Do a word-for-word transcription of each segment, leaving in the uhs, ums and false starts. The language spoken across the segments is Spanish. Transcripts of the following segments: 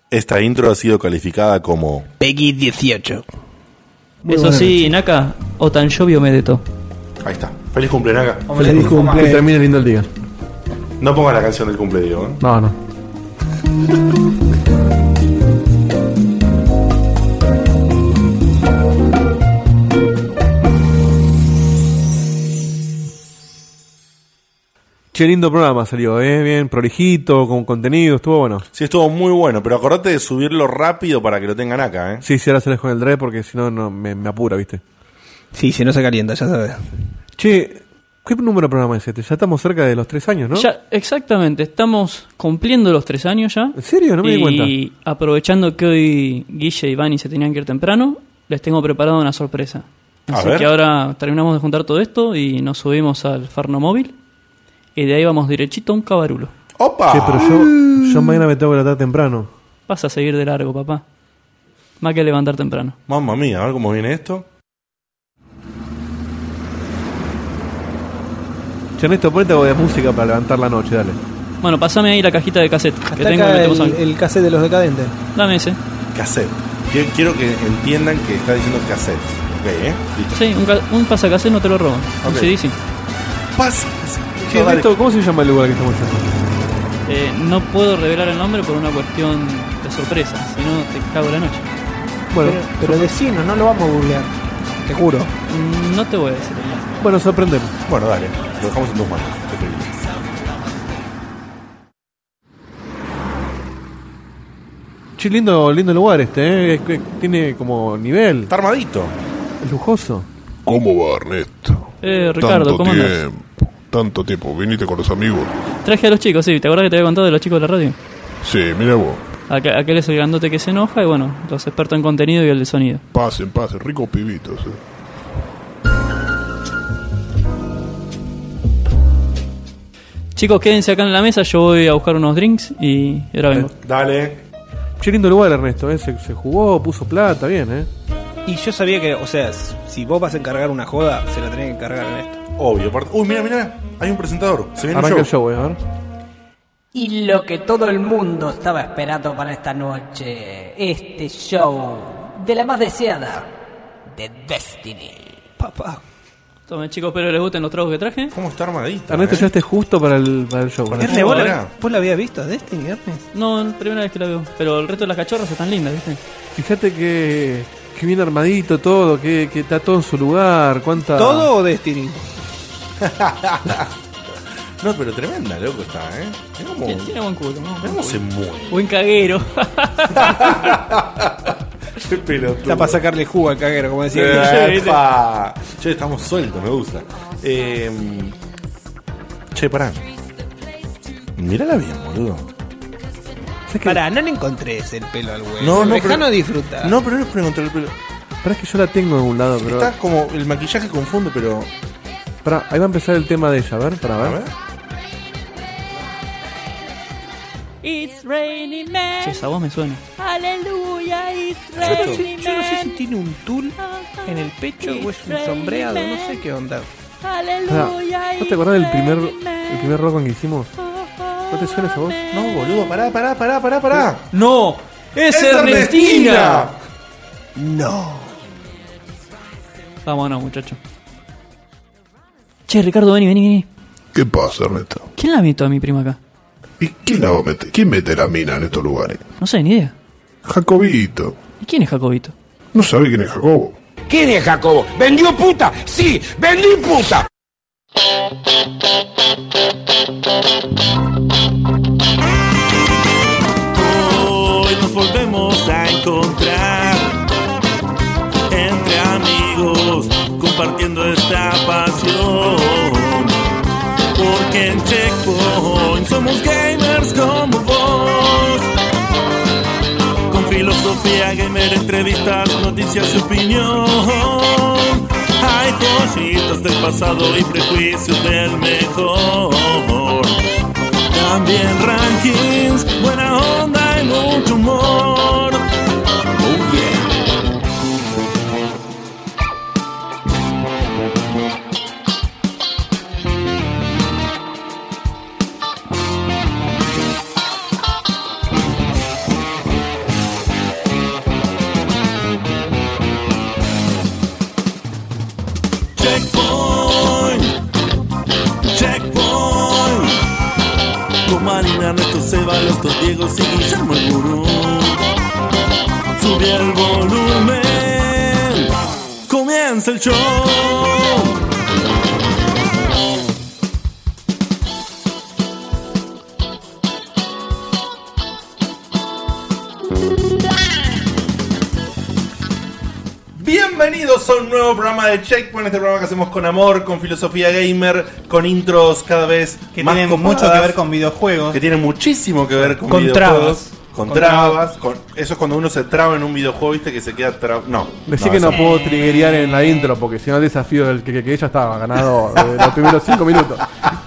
Esta intro ha sido calificada como Peggy dieciocho. Muy Eso sí, noche. Naka, o tan llovio me deto. Ahí está. Feliz cumple, Naka. Feliz, Feliz cumple. Que termine lindo el día. No ponga la canción del cumple, Diego, ¿eh? No, no. Qué lindo programa salió, ¿eh? Bien prolijito, con contenido, estuvo bueno. Sí, estuvo muy bueno, pero acordate de subirlo rápido para que lo tengan acá, ¿eh? Sí, sí, ahora se les con el drive porque si no, no me, me apura, ¿viste? Sí, si no se calienta, ya sabes. Che, ¿qué número de programa es este? Ya estamos cerca de los tres años, ¿no? Ya, exactamente, estamos cumpliendo los tres años ya. ¿En serio? No me y di cuenta. Y aprovechando que hoy Guille y Vani se tenían que ir temprano, les tengo preparado una sorpresa. A Así ver. que ahora terminamos de juntar todo esto y nos subimos al Farno Móvil. Y de ahí vamos derechito a un cabarulo. ¡Opa! Che, pero yo, yo mañana me tengo que levantar temprano. Vas a seguir de largo, papá. Más que levantar temprano. Mamma mía, a ver cómo viene esto. Che, Ernesto, ponete algo de música para levantar la noche, dale. Bueno, pasame ahí la cajita de cassette. Hasta Que tengo acá que el, metemos el cassette de los decadentes. Dame ese. Cassette. Quiero que entiendan que está diciendo cassette. Ok, ¿eh? Listo. Sí, un, ca- un pasacassette no te lo roban. Un Ok. C D sí. Pasa. Che, Ernesto, ¿cómo se llama el lugar que estamos yendo? Eh, no puedo revelar el nombre por una cuestión de sorpresa. Si no, te cago la noche. Bueno, Pero, pero decinos, no lo vamos a googlear. Te juro. Mm, No te voy a decir el nombre. bueno, sorprendemos. Bueno, dale. Lo dejamos en tus manos. Te pedí. Che, lindo, lindo lugar este, ¿eh? Es que tiene como nivel. Está armadito. Es lujoso. ¿Cómo va, Ernesto? Eh, Ricardo, Tanto ¿cómo andas? tiempo, tanto tiempo. ¿Viniste con los amigos? Traje a los chicos, sí. ¿Te acordás que te había contado de los chicos de la radio? Sí, mira vos. Aquel, aquel es el grandote que se enoja y bueno, los expertos en contenido y el de sonido. Pasen, pasen. Ricos pibitos. Eh. Chicos, quédense acá en la mesa. Yo voy a buscar unos drinks y ahora vengo. Dale. Che, lindo lugar, Ernesto, ¿eh? Se, se jugó, puso plata, bien, ¿eh? Y yo sabía que, o sea, si vos vas a encargar una joda, se la tenés que encargar en esto. Obvio. Part- Uy, mira, mira. Hay un presentador. Se viene Arranca un el show. show, ¿eh? A ver. Y lo que todo el mundo estaba esperando para esta noche, este show de la más deseada, de Destiny. Papá. Tomen, chicos, espero que les gusten los tragos que traje. ¿Cómo está armadita? Ernesto, eh? ya esté justo para el, para el show. Para ¿eh? el Erne, ¿vos, Mirá. la, ¿vos la habías visto a Destiny, Erne? No, primera vez que la veo. Pero el resto de las cachorras están lindas, ¿viste? Fíjate que, que bien armadito todo, que, que está todo en su lugar. ¿Cuánta... ¿Todo o Destiny? No, pero tremenda, loco, está, ¿eh? Mirá cómo, Tiene, tiene buen culo, ¿no? mirá cómo se mueve. Buen caguero. Qué pelotudo. Está para sacarle jugo al caguero, como decía. Eh, Guille. Epa. Che, estamos sueltos, me gusta. Eh, che, pará. Mírala bien, boludo. Pará, no le encontrés el pelo al güey. No, no, Dejano pero- disfrutar. No, pero no es por encontrar el pelo. Pará, es que yo la tengo en un lado, pero... Está como. El maquillaje confunde, pero. Pará, ahí va a empezar el tema de ella, a ver, para A ver. ver. It's raining man. Che, esa voz me suena. Aleluya, it's Yo, raining yo no sé si man. tiene un tul en el pecho o es un sombreado, no sé qué onda. Pará, Aleluya, ¿no te acordás del primer, el primer rock que hicimos? ¿No te suena esa voz? No, boludo, pará, pará, pará, pará, pará. ¡No! ¡Es, ¡Es Ernestina! No. Vámonos, muchacho. Che, Ricardo, vení, vení, vení. ¿Qué pasa, Ernesto? ¿Quién la metió a mi prima acá? ¿Y quién la va a meter? ¿Quién mete la mina en estos lugares? No sé, ni idea. Jacobito. ¿Y quién es Jacobito? ¿No sabe quién es Jacobo? ¿Quién es Jacobo? ¿Vendió puta? Sí, vendí puta. Hoy nos volvemos a encontrar entre amigos compartiendo esta pasión, porque en Checkpoint somos gamers como vos, con filosofía gamer, entrevistas, noticias y opinión. Hay cositas del pasado y prejuicios del mejor, también rankings, buena onda y mucho humor. Oh yeah. Ernesto, Diego y Guillermo el Gurú. Sube el volumen, comienza el show. Bienvenidos a un nuevo programa de Checkpoint, este programa que hacemos con amor, con filosofía gamer, con intros cada vez que más tienen copadas, mucho que ver con videojuegos, que tienen muchísimo que ver con, con videojuegos, trabas. con, con trabas, con eso es cuando uno se traba en un videojuego, viste que se queda trabado. No, Decí no, que no eso puedo triggerear en la intro porque si no el desafío del que, que, que ella estaba ganado de los primeros cinco minutos.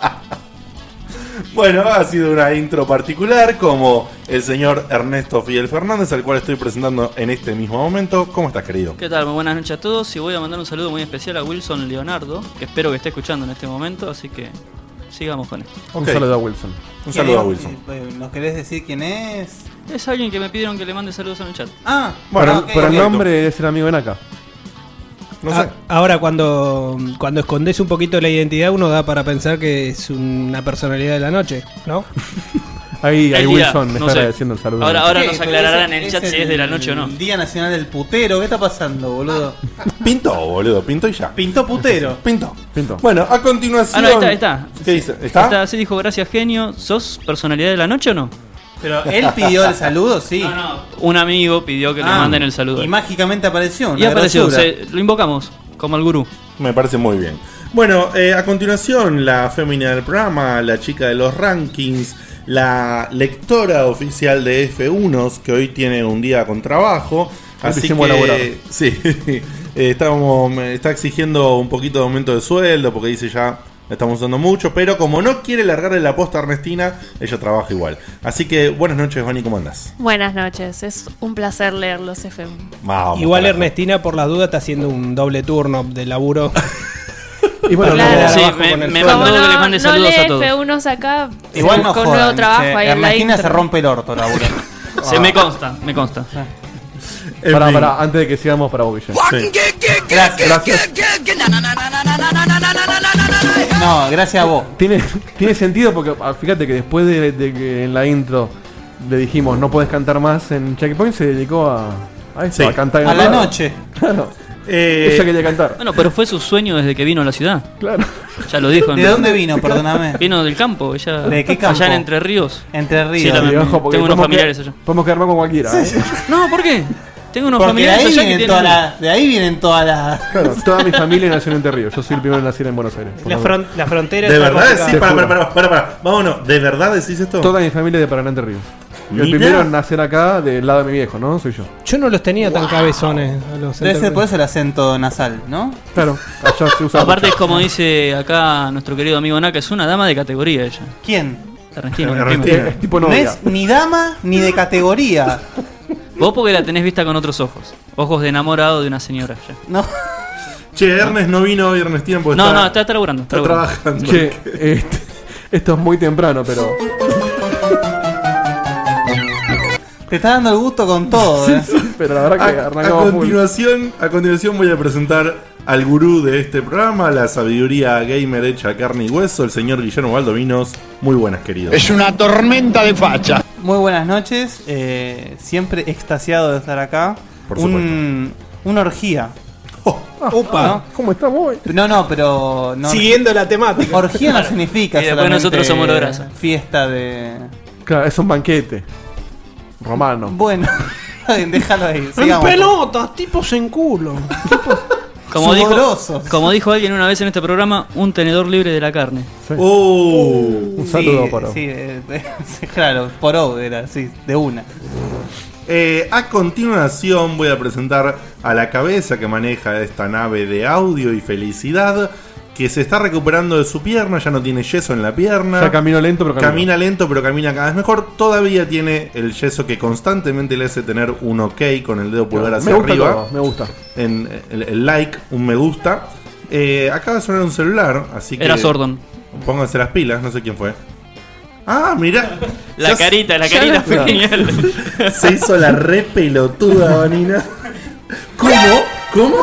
Bueno, ha sido una intro particular como el señor Ernesto Fidel Fernández, al cual estoy presentando en este mismo momento. ¿Cómo estás, querido? ¿Qué tal? Muy buenas noches a todos y voy a mandar un saludo muy especial a Wilson Leonardo, que espero que esté escuchando en este momento, así que sigamos con esto. Un Okay. saludo a Wilson. Un saludo a Wilson. ¿Nos querés decir quién es? Es alguien que me pidieron que le mande saludos en el chat. Ah, Bueno, Por, ok, el, por el ok. nombre es el amigo de Naka. No sé. A- ahora cuando, cuando escondes un poquito la identidad uno da para pensar que es una personalidad de la noche, ¿no? Ahí, ahí El día, Wilson me no está sé. agradeciendo el saludo. Ahora, ahora ¿Qué? nos Pero aclararán ese- en el chat si es de la noche o no. El Día Nacional del Putero, ¿qué está pasando, boludo? Pintó, boludo, pintó y ya. Pintó putero. Pintó. Pinto. Bueno, a continuación. Ah, no, ahí está, ahí está. ¿Qué dice? ¿Está? Está, sí dijo, gracias genio. ¿Sos personalidad de la noche o no? Pero él pidió el saludo, sí. No, no. Un amigo pidió que le Ah, manden el saludo. Y mágicamente apareció. Y una apareció, grosura. se- lo invocamos, como al gurú. Me parece muy bien. Bueno, eh, a continuación, la fémina del programa, la chica de los rankings, la lectora oficial de F uno, que hoy tiene un día con trabajo. Así Empecemos a laburar. que, sí, eh, estamos, me está exigiendo un poquito de aumento de sueldo porque dice ya la estamos usando mucho, pero como no quiere largarle la posta a Ernestina, ella trabaja igual. Así que buenas noches, Vani, ¿cómo andás? Buenas noches, es un placer leer los F uno. Vamos, Igual carajo. Ernestina por la duda está haciendo un doble turno de laburo. Y bueno, Claro. Para Sí, quedar abajo me- con el me sueldo. mandó- Como que le no, mande no saludos lee a todos. F uno acá, Igual se no busca un jodan, nuevo trabajo che, ahí en la Ernestina se intro. rompe el orto, laburo. Se me consta, me consta. En Pará, fin. pará, antes de que sigamos para vos, Guille. Sí. Gracias. Gracias. No, gracias a vos. Tiene, tiene sentido porque ah, fíjate que después de, de que en la intro le dijimos no puedes cantar más en Checkpoint, se dedicó a, a eso, Sí. a cantar en A la radio. noche. Claro, Eh, ella quería cantar. Bueno, pero fue su sueño desde que vino a la ciudad. Claro. Ya lo dijo. ¿De en- dónde vino? Perdóname. Vino del campo. Ella, ¿De qué campo? Allá en Entre Ríos. Entre Sí, Ríos. la- Y ojo, porque tengo unos podemos familiares quedar- allá. Podemos quedar mal con cualquiera. ¿eh? No, ¿por qué? Tengo unos Porque de familiares ahí, allá que vienen tienen... toda la, de ahí vienen todas las... Claro, toda mi familia nació en Entre Ríos. Yo soy el primero en nacer en Buenos Aires. por La, favor. fron- la frontera ¿De está verdad complicada. decís? Para, para, para, para, para. Vámonos, ¿de verdad decís esto? Toda mi familia de Paraná Entre Ríos. Y el Mirá. primero en nacer acá del lado de mi viejo, ¿no? Soy yo. Yo no los tenía tan cabezones a los Debe ser enter- por eso el acento nasal, ¿no? Claro, allá se usa. Aparte es como dice acá nuestro querido amigo Naka, es una dama de categoría ella. ¿Quién? Argentina. Argentina. Es tipo No novia. es ni dama ni de categoría. Vos porque la tenés vista con otros ojos. Ojos de enamorado de una señora ya. No. Che, Ernest no vino hoy, Ernestina, porque No, está, no, está, está laburando. está Está laburando. trabajando. Che, este, esto es muy temprano, pero. Te está dando el gusto con todo, eh. Pero la verdad que A, a arrancamos full. continuación, a continuación voy a presentar al gurú de este programa, la sabiduría gamer hecha a carne y hueso, el señor Guillermo Baldovinos. Muy buenas, queridos. Es una tormenta de facha. Muy buenas noches. eh, siempre extasiado de estar acá. Por Un, una orgía. Upa. ¿no? ¿Cómo estamos hoy? No, no, pero. No, Siguiendo la temática. orgía no significa Y después solamente nosotros somos los grasa. fiesta de. Claro, es un banquete. Romano. Bueno, déjalo ahí. En sigamos. pelotas, tipos en culo. Como dijo, Sudorosos. como dijo alguien una vez en este programa, un tenedor libre de la carne. Sí. Oh. Un saludo sí, para. Sí, eh, sí, claro, por O era, sí, de una. Eh, a continuación voy a presentar a la cabeza que maneja esta nave de audio y felicidad, que se está recuperando de su pierna, ya no tiene yeso en la pierna. Ya camino lento, pero camino. Camina lento, pero camina cada vez mejor. Todavía tiene el yeso que constantemente le hace tener un ok con el dedo pulgar hacia Me gusta arriba. todo, me gusta. En el, el like, un me gusta. Eh, acaba de sonar un celular, así que. Era Sordon. Pónganse las pilas, no sé quién fue. Ah, mira. La carita, la carita fue genial. Se hizo la re pelotuda, Vanina. ¿Cómo? ¿Cómo?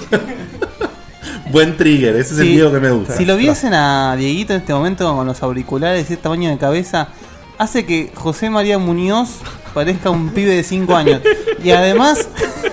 Buen trigger, ese es el Sí, video que me gusta. Si lo viesen a Dieguito en este momento con los auriculares y este tamaño de cabeza, hace que José María Muñoz parezca un pibe de cinco años. Y además...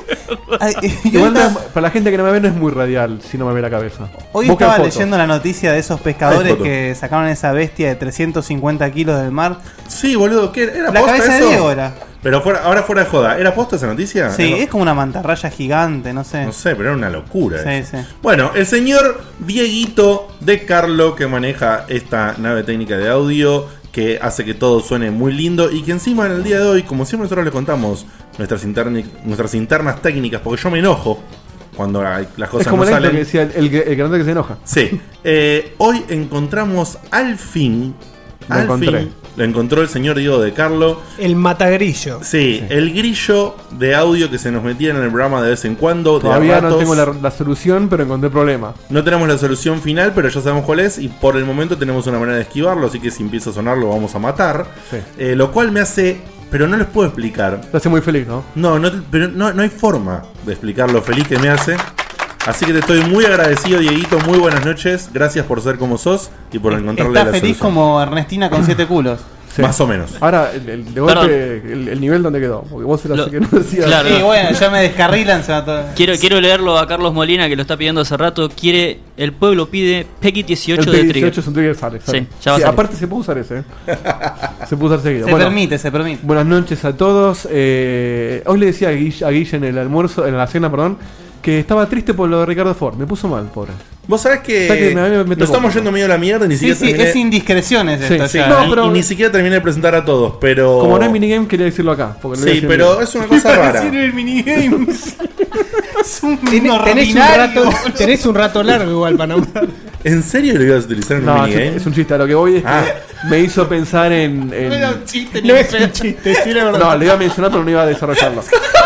Igual no, para la gente que no me ve no es muy radial si no me ve la cabeza. Hoy Busca estaba fotos. leyendo la noticia de esos Hay pescadores fotos. que sacaron esa bestia de trescientos cincuenta kilos del mar. Sí, boludo, ¿qué era? La posta cabeza eso? de Diego era. Pero fuera, ahora fuera de joda, ¿era posta esa noticia? Sí, Era- es como una mantarraya gigante, no sé. No sé, pero era una locura. Sí, eso. sí. Bueno, el señor Dieguito de Carlo, que maneja esta nave técnica de audio, que hace que todo suene muy lindo y que encima en el día de hoy, como siempre nosotros le contamos nuestras, interni- nuestras internas técnicas, porque yo me enojo cuando hay- las Es cosas como no el intro salen. que decía el, el, el grande que se enoja. Sí, eh, hoy encontramos al fin, Lo al encontré. fin, lo encontró el señor Diego de Carlo. El matagrillo. Sí, sí, el grillo de audio que se nos metía en el programa de vez en cuando. Todavía de no ratos. tengo la, la solución, pero encontré el problema. No tenemos la solución final, pero ya sabemos cuál es y por el momento tenemos una manera de esquivarlo, así que si empieza a sonar lo vamos a matar. Sí. Eh, lo cual me hace... Pero no les puedo explicar. Te hace muy feliz, ¿no? No, no, pero no, no hay forma de explicar lo feliz que me hace. Así que te estoy muy agradecido, Dieguito. Muy buenas noches. Gracias por ser como sos y por encontrarle Está la feliz solución. como Ernestina con siete culos. Sí. Más o menos. Ahora, el, el- de golpe, el, el nivel donde quedó. Porque vos eras Lo- el que no decías. claro. Sí, bueno, ya me descarrilan. Se va todo. Quiero, quiero leerlo a Carlos Molina, que lo está pidiendo hace rato. Quiere, el pueblo pide Peggy dieciocho El de P Trigger. dieciocho es un trigger, sale. sale. Sí, ya va a salir. Aparte se puede usar ese. ¿eh? Se puede usar seguido. Se Bueno, permite, se permite. buenas noches a todos. Eh, hoy le decía a Guille, a Guille en el almuerzo, en la cena, perdón, que estaba triste por lo de Ricardo Ford. Me puso mal, pobre. Vos sabés que, O sea que me- me- me nos tocó. estamos yendo medio a la mierda. Ni Sí, siquiera sí, terminé, es indiscreciones Sí, esto sí, ya. no, y- pero- y ni siquiera terminé de presentar a todos. Pero Como no hay minigame, quería decirlo acá. Porque no voy a Sí, decir pero minigame. es una cosa rara. el minigame. Es un Tenés, tenés un ordinario. rato, tenés un rato largo igual para nombrar. ¿En serio lo ibas a utilizar en un No, es, minigame? es un chiste. A lo que voy es que Ah. me hizo pensar en. en- No era un chiste, ni No un es un chiste, sí, la verdad. No, le iba a mencionar, pero no iba a desarrollarlo.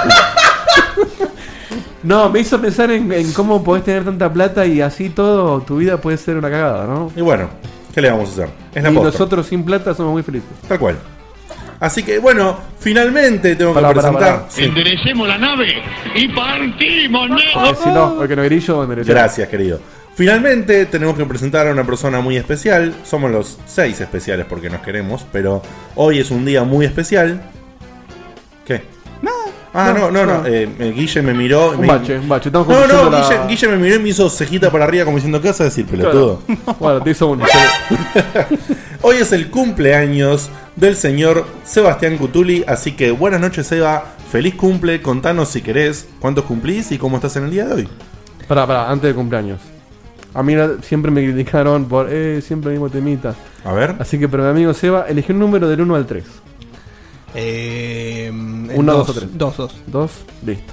No, me hizo pensar en, en cómo podés tener tanta plata y así todo, tu vida puede ser una cagada, ¿no? Y bueno, ¿qué le vamos a hacer? Es la Y posta. nosotros sin plata somos muy felices. Tal cual. Así que bueno, finalmente tengo Pará, que pará, presentar. pará. Sí. Enderecemos la nave y partimos, ¿no? Porque si no, el que no grillo, merece. Gracias, querido. Finalmente tenemos que presentar a una persona muy especial. Somos los seis especiales porque nos queremos, pero hoy es un día muy especial. ¿Qué? Ah, no, no, no. no. Eh, eh, Guille me miró. y Un me- bache, un bache. Estamos No, no, construyendo la- Guille, Guille me miró y me hizo cejita para arriba como diciendo, ¿qué vas a decir, pelotudo? Claro. Bueno, te hizo un. Hoy es el cumpleaños del señor Sebastián Cutuli, así que buenas noches, Seba. Feliz cumple, contanos si querés cuántos cumplís y cómo estás en el día de hoy. Pará, pará, antes de cumpleaños. A mí la- siempre me criticaron por, eh, siempre el mismo temita. A ver. Así que, pero mi amigo Seba, eligió un número del uno al tres. Eh, Uno, dos o tres. Dos, dos. Dos, listo.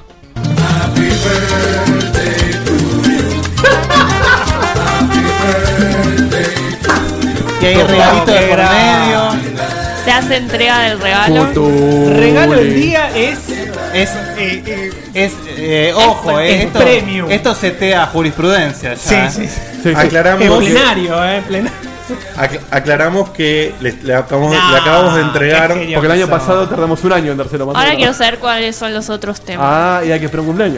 Y hay regalito de por medio. Se hace entrega del regalo. Regalo del día es. Es, es eh, ojo, eh, es esto, premium. esto setea jurisprudencia. Sí, ya. sí, sí. Sí, sí. Aclaramos, En que, plenario, eh. plenario. ac- aclaramos que le, le acabamos, No, le acabamos de entregar. qué genio. Porque el año Eso. pasado tardamos un año en dárselo más. Ahora quiero saber cuáles son los otros temas. Ah, y hay que esperar un cumpleaños.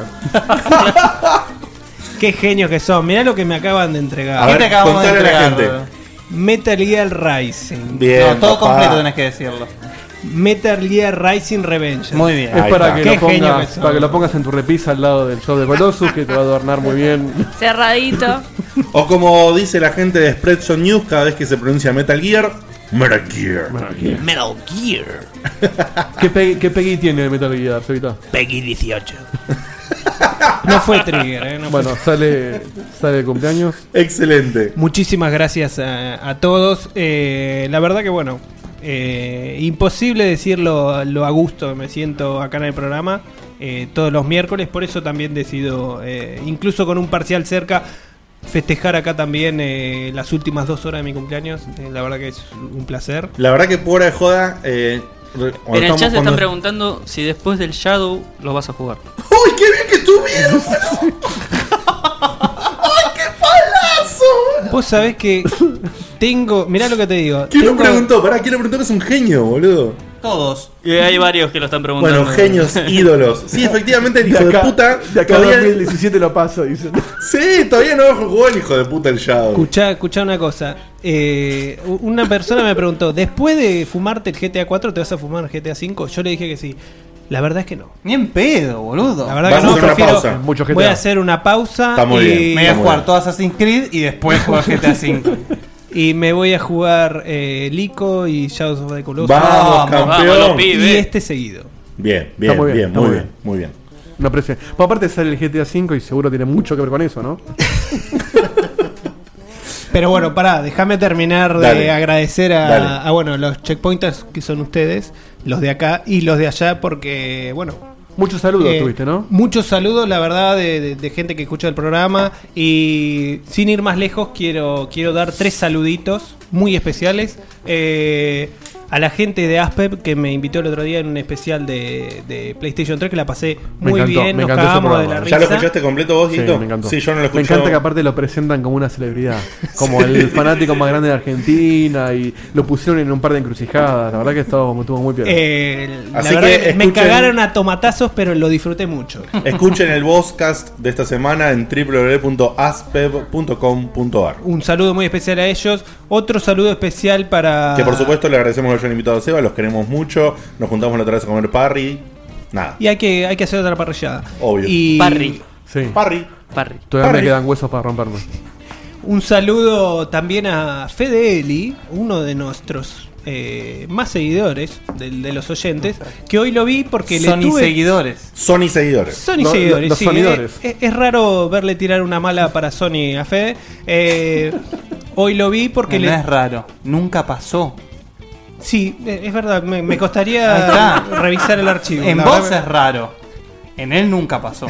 Qué genios que son. Mirá lo que me acaban de entregar. A ¿Qué ver, te acabamos de contale a la entregar? gente. Metal Gear Rising. Bien, No, todo papá. completo tenés que decirlo. Metal Gear Rising Revenge. Muy bien. Es Ahí para está. que, Qué lo genio pongas, que son. para que lo pongas en tu repisa al lado del show de Colossus, que te va a adornar muy bien. Cerradito. O como dice la gente de Spreadshot News cada vez que se pronuncia Metal Gear, Metal Gear. Metal Gear. ¿Qué, Peggy, ¿Qué Peggy tiene Metal Gear, Cevita? Peggy dieciocho. No fue Trigger, eh. no fue- Bueno, sale, sale el cumpleaños. Excelente. Muchísimas gracias a, a todos. Eh, la verdad que bueno, eh, imposible decirlo lo a gusto que me siento acá en el programa eh, todos los miércoles. Por eso también decido, eh, incluso con un parcial cerca, festejar acá también eh, las últimas dos horas de mi cumpleaños. Eh, la verdad que es un placer. La verdad que por de joda. Eh, re- cuando En el estamos- chat se cuando- están preguntando si después del Shadow lo vas a jugar. ¡Uy, qué bien que estuvieron! ¡Ay, qué palazo! Vos sabés que tengo, mirá lo que te digo. ¿Quién lo tengo- preguntó? Pará, ¿quién lo preguntó que es un genio, boludo? Todos. Y hay varios que lo están preguntando. Bueno, genios, ídolos. Sí, efectivamente, el hijo de, acá, puta. De acá todavía... a dos mil diecisiete lo paso, dicen. Sí, todavía no jugó el hijo de puta el Shadow. Escuchá, escuchá una cosa. Eh, una persona me preguntó: ¿después de fumarte el G T A cuatro te vas a fumar el G T A cinco? Yo le dije que sí. La verdad es que no. Ni en pedo, boludo. La verdad Vamos que no, a hacer una prefiero. pausa. Mucho G T A. Voy a hacer una pausa. Está muy y... bien. Me voy a Muy jugar bien. todo Assassin's Creed y después jugar G T A cinco. Y me voy a jugar eh, Lico y Shadows of the Colossus. Vamos, campeón. Vamos, los pibes. Y este seguido. Bien, bien, Está muy bien, bien, está muy muy bien, muy bien. No aprecio. Pues aparte sale el G T A cinco y seguro tiene mucho que ver con eso, ¿no? Pero bueno, pará, déjame terminar de Dale. agradecer a, Dale. a, bueno, los checkpointers que son ustedes, los de acá y los de allá, porque bueno. Muchos saludos Eh, tuviste, ¿no? Muchos saludos, la verdad, de, de- de gente que escucha el programa. Y sin ir más lejos, quiero, quiero dar tres saluditos muy especiales. Eh, a la gente de Aspep que me invitó el otro día en un especial de, de PlayStation tres, que la pasé Me muy encantó, bien, me nos encantó ese cagamos de programa. la ¿Ya risa. lo escuchaste completo vos, Sí, Dieguito? me encantó. Sí, yo no lo Me escuché. encanta que aparte lo presentan como una celebridad, como el fanático más grande de Argentina, y lo pusieron en un par de encrucijadas. La verdad que estuvo, estuvo muy bien. Eh, la Así verdad que que me escuchen- cagaron a tomatazos, pero lo disfruté mucho. Escuchen el Vozcast de esta semana en w w w punto aspeb punto com punto a r. Un saludo muy especial a ellos. Otro saludo especial para... Que por supuesto le agradecemos que hayan invitado a Seba, los queremos mucho. Nos juntamos la otra vez a comer parry. Nada, Y hay que, hay que hacer otra parrillada. obvio. Y Parry. Sí. Parry. Parry. Todavía Parry. me quedan huesos para romperme. un saludo también a Fede Eli, uno de nuestros eh, más seguidores, de, de los oyentes, que hoy lo vi porque Son le y tuve... seguidores. Sony seguidores. Sony Lo- seguidores, los sí. sonidores. Es, es- es raro verle tirar una mala para Sony a Fede. Eh, hoy lo vi porque No le... es raro. Nunca pasó. Sí, eh, es verdad, me, me Ahí costaría está. revisar el archivo. En La vos verdad- es raro. En él nunca pasó.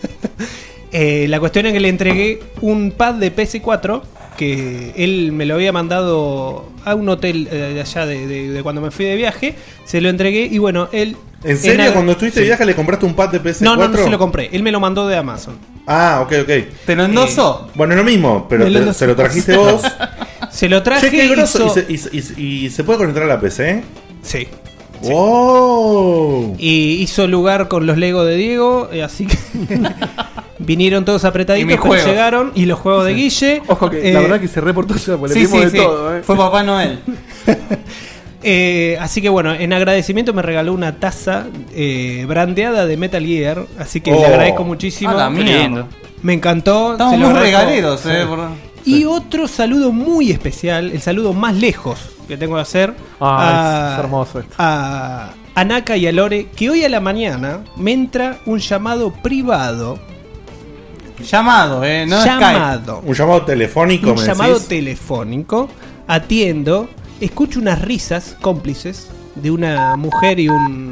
Eh, la cuestión es que le entregué un pad de P S cuatro que él me lo había mandado a un hotel eh, de allá de, de- de cuando me fui de viaje. Se lo entregué y bueno, él... ¿En serio? ag- Cuando estuviste de Sí. viaje le compraste un pad de P S No, cuatro? no, no se lo compré. Él me lo mandó de Amazon. Ah, ok, ok. ¿Te lo endosó? Bueno, es lo mismo, pero Me lo te- endosó. se lo trajiste vos. Se lo traje Che, qué y groso. hizo- ¿Y, se, y, se- y- y se puede conectar a la P C? Sí. ¡Wow! Y hizo lugar con los Lego de Diego, eh, así que vinieron todos Y apretaditos, mis pero juegos. llegaron y los juegos de Guille. Ojo que eh, la verdad que se reportó eso, porque Sí, le dimos sí, de sí. todo, ¿eh? Fue Papá Noel. eh, así que bueno, en agradecimiento me regaló una taza eh, brandeada de Metal Gear, así que Oh. le agradezco muchísimo. A la Qué mierda. lindo. Me encantó. Estamos se lo muy agradezco. regaleros, eh. por- Y otro saludo muy especial, el saludo más lejos que tengo que hacer Ah, es hermoso esto. a a Naka y a Lore, que hoy a la mañana me entra un llamado privado. Llamado, eh. No Skype. llamado. Un llamado telefónico, Un me llamado decís. telefónico. Atiendo, escucho unas risas cómplices de una mujer y un.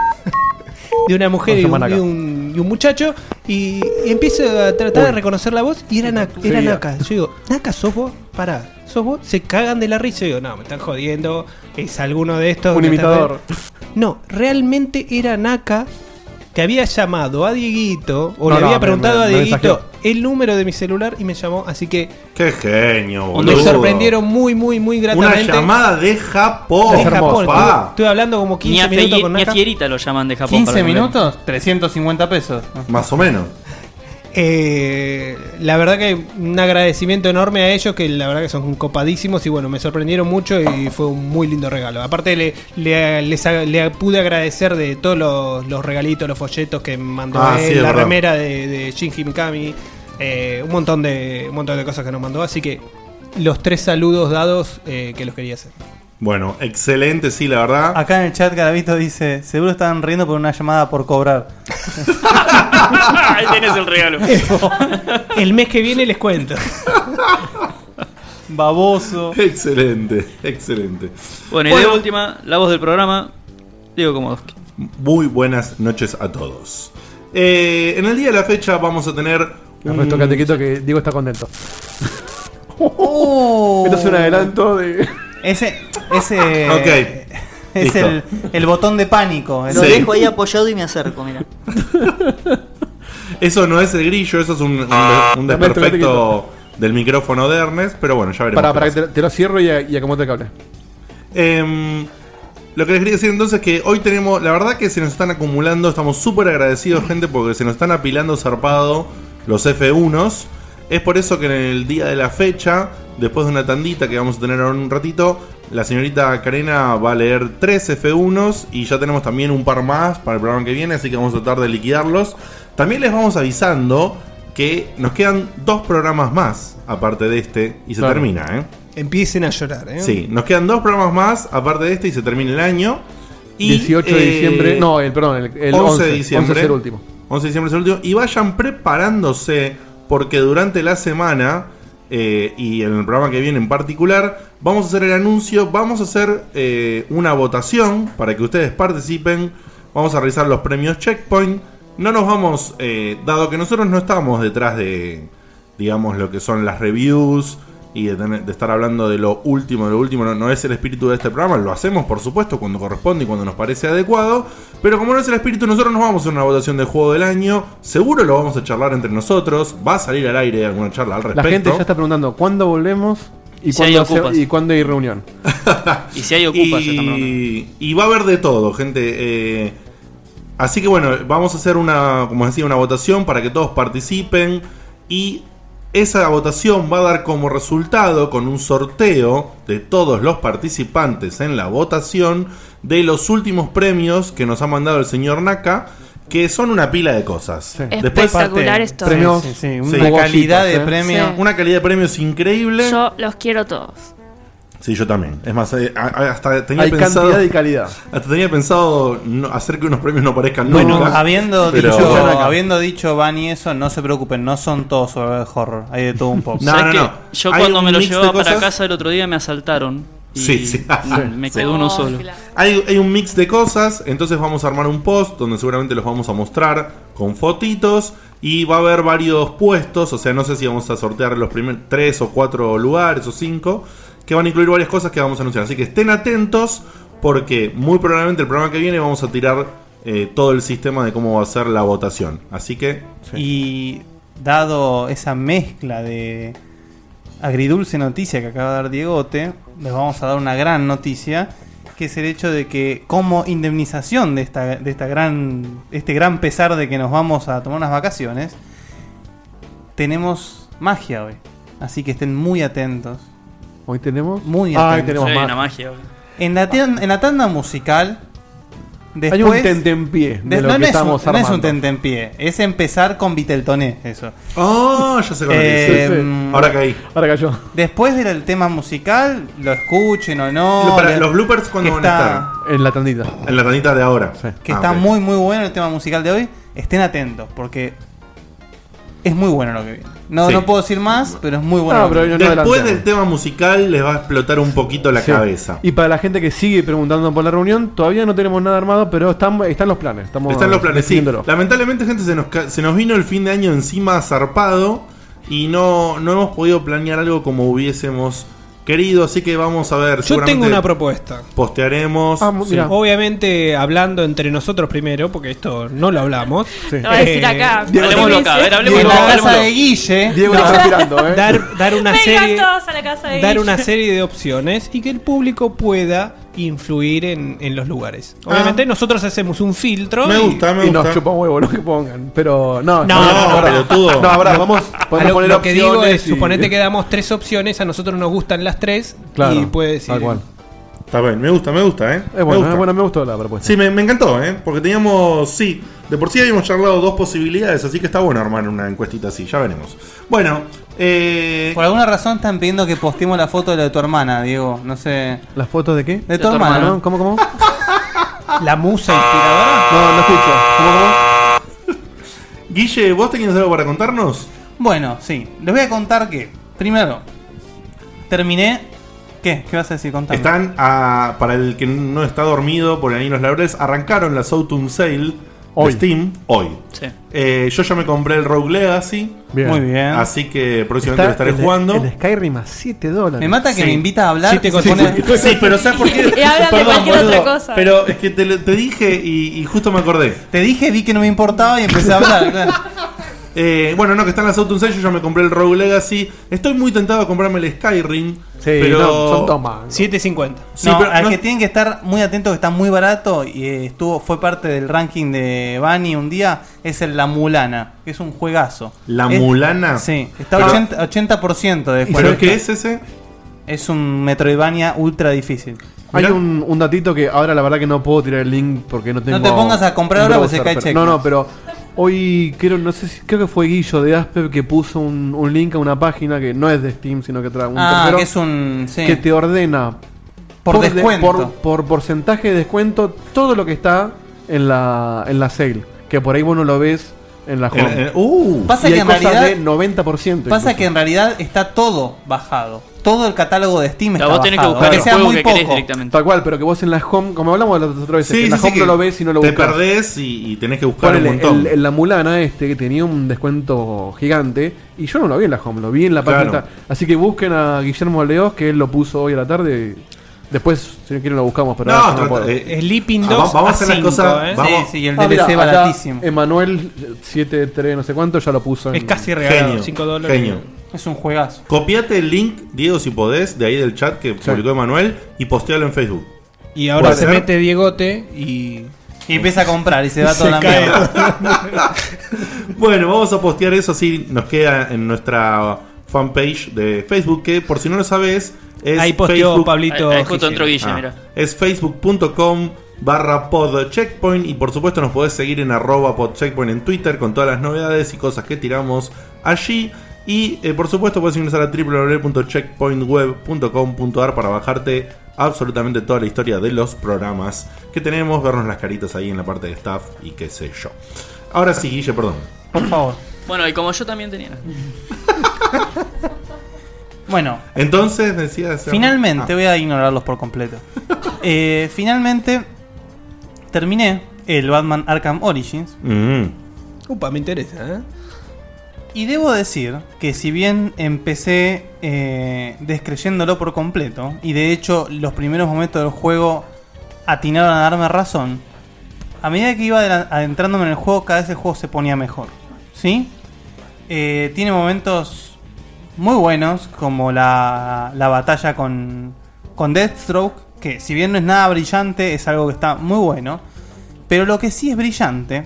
de una mujer No y llama un, Naka. y un- y un muchacho. Y, y empiezo a tratar de Uy. reconocer la voz y era, Na- era Sí. Naka. Yo digo, Naka, ¿sos vos? Pará, ¿sos vos? Se cagan de la risa. Yo digo, no, me están jodiendo. Es alguno de estos. Un que están imitador. No, realmente era Naka que había llamado a Dieguito o No, le no, había me- preguntado me- a me Dieguito mensajeó. el número de mi celular y me llamó. Así que Qué genio, me boludo. sorprendieron muy, muy, muy Una gratamente. llamada de Japón. de Japón. papá. Estuve, estuve hablando como Ni quince a, minutos Fie- con ni a Naka. Fierita lo llaman de Japón. quince para que minutos, trescientos cincuenta pesos. Más o menos. Eh, la verdad que un agradecimiento enorme a ellos, que la verdad que son copadísimos y bueno, me sorprendieron mucho y fue un muy lindo regalo. Aparte le, le, les ag- le pude agradecer de todos los, los regalitos, los folletos que me mandó Ah, él, sí, es la verdad. remera de, de Shinji Mikami, eh, un montón de un montón de cosas que nos mandó, así que los tres saludos dados eh, que los quería hacer. Bueno, excelente, sí, la verdad. Acá en el chat Garavito dice, seguro estaban riendo por una llamada por cobrar. Ahí tenés el regalo. El mes que viene les cuento. Baboso. Excelente, excelente. Bueno, y de última, la voz del programa, Diego Komodowski. Muy buenas noches a todos. Eh, en el día de la fecha vamos a tener. El un- resto quédate quieto que Diego está contento. Oh. Esto es un adelanto de. Ese, ese Ok, es listo. el, el botón de pánico. El- Lo Sí. dejo ahí apoyado y me acerco, mira. Eso no es el grillo, eso es un, un, un desperfecto del micrófono de Ernest, pero bueno, ya veremos. Para, qué para que pasa. te, te lo cierro y, y acomodo el cable. Em, lo que les quería decir entonces es que hoy tenemos, la verdad que se nos están acumulando, estamos súper agradecidos, gente, porque se nos están apilando zarpado los F unos. Es por eso que en el día de la fecha, después de una tandita que vamos a tener ahora en un ratito, la señorita Karena va a leer tres F unos y ya tenemos también un par más para el programa que viene, así que vamos a tratar de liquidarlos. También les vamos avisando que nos quedan dos programas más, aparte de este, y se claro. termina, ¿eh? Empiecen a llorar, ¿eh? Sí, nos quedan dos programas más, aparte de este, y se termina el año. Y, dieciocho de diciembre, no, el, perdón, el, el once once de diciembre. once es el último. once de diciembre es el último. Y vayan preparándose, porque durante la semana, eh, y en el programa que viene en particular, vamos a hacer el anuncio, vamos a hacer eh, una votación para que ustedes participen. Vamos a realizar los premios Checkpoint. No nos vamos, eh, dado que nosotros no estamos detrás de, digamos, lo que son las reviews y de, tener, de estar hablando de lo último, de lo último, no, no es el espíritu de este programa. Lo hacemos, por supuesto, cuando corresponde y cuando nos parece adecuado, pero como no es el espíritu, nosotros nos vamos a hacer una votación de juego del año. Seguro lo vamos a charlar entre nosotros, va a salir al aire alguna charla al respecto. La gente ya está preguntando ¿cuándo volvemos? Y, si cuándo, hay ocupas. se, y cuándo hay reunión. Y si hay ocupas, y, y va a haber de todo, gente. eh, Así que bueno, vamos a hacer una, como decía, una votación para que todos participen. Y esa votación va a dar como resultado, con un sorteo de todos los participantes en la votación, de los últimos premios que nos ha mandado el señor Naka, que son una pila de cosas. Sí. Espectaculares todos. Premios, sí, sí, una sí. calidad de ¿eh? premios. Sí. Una calidad de premios increíble. Yo los quiero todos. Sí, yo también. Es más, eh, a- a- hasta tenía Hay pensado, cantidad y calidad. hasta tenía pensado no- hacer que unos premios no parezcan Bueno, nunca. habiendo pero- dicho, habiendo dicho Van y eso, no se preocupen, no son todos sobre horror, hay de todo un poco. No, ¿Sabes no, qué? no. Yo Hay cuando un me lo mix de llevaba para cosas. casa el otro día me asaltaron. Y Sí, sí. me quedó uno solo. Hay, hay un mix de cosas, entonces vamos a armar un post donde seguramente los vamos a mostrar con fotitos y va a haber varios puestos, o sea, no sé si vamos a sortear los primeros tres o cuatro lugares o cinco, que van a incluir varias cosas que vamos a anunciar. Así que estén atentos porque muy probablemente el programa que viene vamos a tirar eh, todo el sistema de cómo va a ser la votación. Así que... Y dado esa mezcla de agridulce noticia que acaba de dar Diegote, les vamos a dar una gran noticia, que es el hecho de que como indemnización de esta, de esta gran, este gran pesar de que nos vamos a tomar unas vacaciones, tenemos magia hoy. Así que estén muy atentos. Hoy tenemos. Muy Ah, atentos. hoy tenemos Sí, más. una magia. En la, tian- en la tanda musical, después, Hay un tentempié de de- lo no, que no es estamos un, no es armando. un tentempié, es empezar con Viteltoné, eso. ¡Oh! Ya sé con lo que Eh, dices. mm, Ahora caí. Ahora cayó. Después del tema musical, lo escuchen o no. Lo- para, le- los bloopers, ¿cuándo que van a está, estar? En la tandita. En la tandita de ahora. que Ah, está ok. muy muy bueno el tema musical de hoy. Estén atentos, porque es muy bueno lo que viene. No, Sí. no puedo decir más, pero es muy bueno. No, lo que pero viene. no Después adelantemos. del tema musical les va a explotar un poquito la Sí. cabeza. Y para la gente que sigue preguntando por la reunión, todavía no tenemos nada armado, pero están, están los planes. Estamos Están los planes, sí. definiéndolo. Lamentablemente, gente, se nos, ca- se nos vino el fin de año encima zarpado y no, no hemos podido planear algo como hubiésemos querido, así que vamos a ver. Yo seguramente tengo una propuesta. Postearemos. Ah, mira. Obviamente hablando entre nosotros primero, porque esto no lo hablamos. Sí. Lo voy a decir Eh, acá. Hablemoslo acá, a ver, En hablemoslo. la casa hablemoslo. de Guille, Diego lo está tirando, ¿eh? Dar, dar una Vengan serie todos a la casa de dar Guille. una serie de opciones y que el público pueda influir en, en los lugares. Obviamente nosotros hacemos un filtro. Me y- gusta, me Y nos gusta. chupa un huevo, no que pongan. Pero no, No, está bien, no, ahora- pelotudo. No, ahora vamos. A Podemos lo, poner lo que digo opciones es, y- suponete que damos tres opciones, a nosotros nos gustan las tres Claro, y puede decir. tal cual. Está bien, me gusta, me gusta, ¿eh? Es me bueno, gusta. es bueno, me gustó la propuesta. Sí, me, me encantó, ¿eh? Porque teníamos, sí, de por sí habíamos charlado dos posibilidades, así que está bueno armar una encuestita así, ya veremos. Bueno, eh... por alguna razón están pidiendo que posteemos la foto de la de tu hermana, Diego. No sé. ¿Las fotos de qué? De tu hermana. ¿No? ¿Cómo, cómo? La musa inspiradora. No, no escucho. ¿Cómo, cómo? Guille, ¿vos tenías algo para contarnos? Bueno, sí. Les voy a contar que, primero, terminé. ¿Qué? ¿Qué vas a decir? Contame. Están, a, para el que no está dormido por ahí en los laureles, arrancaron la Autumn Sale Hoy. de Steam hoy. Sí. Eh, yo ya me compré el Rogue Legacy, Bien. Muy bien. así que próximamente lo estaré el de- jugando. El de Skyrim a siete dólares. Me mata que Sí. me invita a hablar. Sí, te y se consigo. pone- Sí, pero ¿sabes por qué? Y habla de cualquier otra cosa. Pero es que te, te dije y, y justo me acordé. Te dije, vi que no me importaba y empecé a hablar. Claro. Eh, bueno, no, que están las Auto-Sello, yo me compré el Rogue Legacy. Estoy muy tentado a comprarme el Skyrim. Sí, pero no, son tomas. siete cincuenta. Sí, no, pero al no- que tienen que estar muy atentos, que está muy barato y eh, estuvo fue parte del ranking de Bani un día, es el La Mulana, que es un juegazo. ¿La Es- Mulana? Sí, está Pero- ochenta, ochenta por ciento de ¿Pero descuento. qué es ese? Es un Metroidvania ultra difícil. Hay Mirá. un, un datito que ahora la verdad que no puedo tirar el link porque no tengo. No te pongas a comprar un ahora porque se browser, cae pero- checkmark. No, no, pero hoy creo, no sé si, creo que fue Guillo de Asper que puso un, un link a una página que no es de Steam, sino que trae un Ah, tercero que es un sí. que te ordena Por de- descuento. por, por porcentaje de descuento todo lo que está en la, en la sale. Que por ahí vos no lo ves en la home. Eh, eh, uh, Pasa y que hay en cosas realidad de noventa por ciento. pasa incluso. que en realidad está todo bajado. Todo el catálogo de Steam O sea, está vos tenés que bajado. buscar Aunque el sea juego muy que querés poco. directamente. Tal cual, pero que vos en la home, como hablamos las otras veces, sí, en la sí, home sí, no que lo ves y no lo te buscas. perdés y, y tenés que buscar Ponele, un montón. el, el La Mulana este que tenía un descuento gigante y yo no lo vi en la home, lo vi en la Claro. página. Así que busquen a Guillermo Leos que él lo puso hoy a la tarde. Después, si no quieren, lo buscamos. Pero No, ahora yo trata- puedo. eh, Sleeping Ah, dos vamos- vamos a hacer las cinco, cosas- ¿eh? vamos- Sí, sí, y el Ah, D L C mirá, acá baratísimo. Emanuel siete tres no sé cuánto ya lo puso. En, Es casi regalado, Genio, cinco dólares. genio. Es un juegazo. Copiate el link, Diego, si podés, de ahí del chat que publicó Emanuel y postealo en Facebook. Y ahora ¿Puede se ser? mete Diegote y. Y empieza a comprar y se va Se toda la cae. mierda. Bueno, vamos a postear eso, sí, nos queda en nuestra fanpage de Facebook, que por si no lo sabes, es Ahí posteó Facebook, Pablito. Ahí, ahí justo entró Gigi. Guille, Ah, mira. es facebook.com barra podcheckpoint y por supuesto nos podés seguir en arroba podcheckpoint en Twitter con todas las novedades y cosas que tiramos allí. Y eh, por supuesto puedes ingresar a doble u doble u doble u punto checkpoint web punto com punto a r para bajarte absolutamente toda la historia de los programas que tenemos, vernos las caritas ahí en la parte de staff y qué sé yo. Ahora sí, Guille, perdón. Por favor. Bueno, y como yo también tenía. Bueno, Entonces decías... finalmente Ah, voy a ignorarlos por completo. Eh, finalmente terminé el Batman Arkham Origins. mm, Upa, me interesa, ¿eh? Y debo decir que si bien empecé eh, descreyéndolo por completo, y de hecho los primeros momentos del juego atinaron a darme razón, a medida que iba adela- adentrándome en el juego, cada vez el juego se ponía mejor. ¿Sí? Eh, tiene momentos muy buenos, como la, la batalla con, con Deathstroke, que si bien no es nada brillante, es algo que está muy bueno. Pero lo que sí es brillante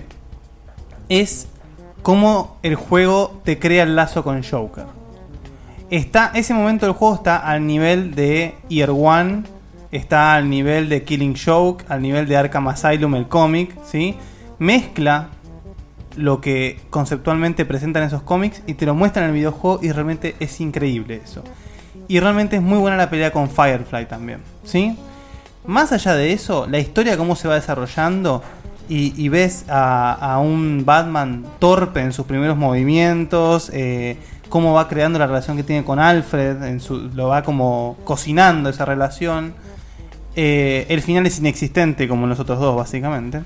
es cómo el juego te crea el lazo con Joker. Está, ese momento del juego está al nivel de Year One, está al nivel de Killing Joke, al nivel de Arkham Asylum, el cómic, ¿sí? Mezcla lo que conceptualmente presentan esos cómics y te lo muestran en el videojuego y realmente es increíble eso. Y realmente es muy buena la pelea con Firefly también, ¿sí? Más allá de eso, la historia cómo se va desarrollando y, y ves a, a un Batman torpe en sus primeros movimientos, eh, cómo va creando la relación que tiene con Alfred, en su, lo va como cocinando esa relación. Eh, el final es inexistente como los otros dos básicamente.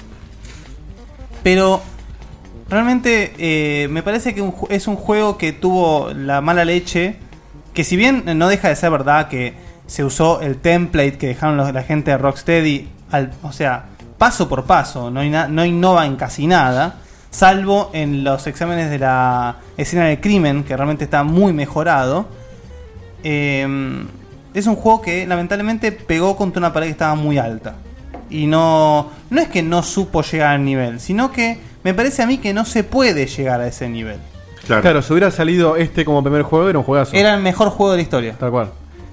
Pero realmente eh, me parece que un ju- es un juego que tuvo la mala leche, que si bien no deja de ser verdad que se usó el template que dejaron los- la gente de Rocksteady, al, o sea, paso por paso, no, hay na- no innova en casi nada, salvo en los exámenes de la escena del crimen, que realmente está muy mejorado. Eh, es un juego que lamentablemente pegó contra una pared que estaba muy alta. Y no, no es que no supo llegar al nivel, sino que me parece a mí que no se puede llegar a ese nivel. claro. Claro, si hubiera salido este como primer juego, era un juegazo. Era el mejor juego de la historia. Tal cual.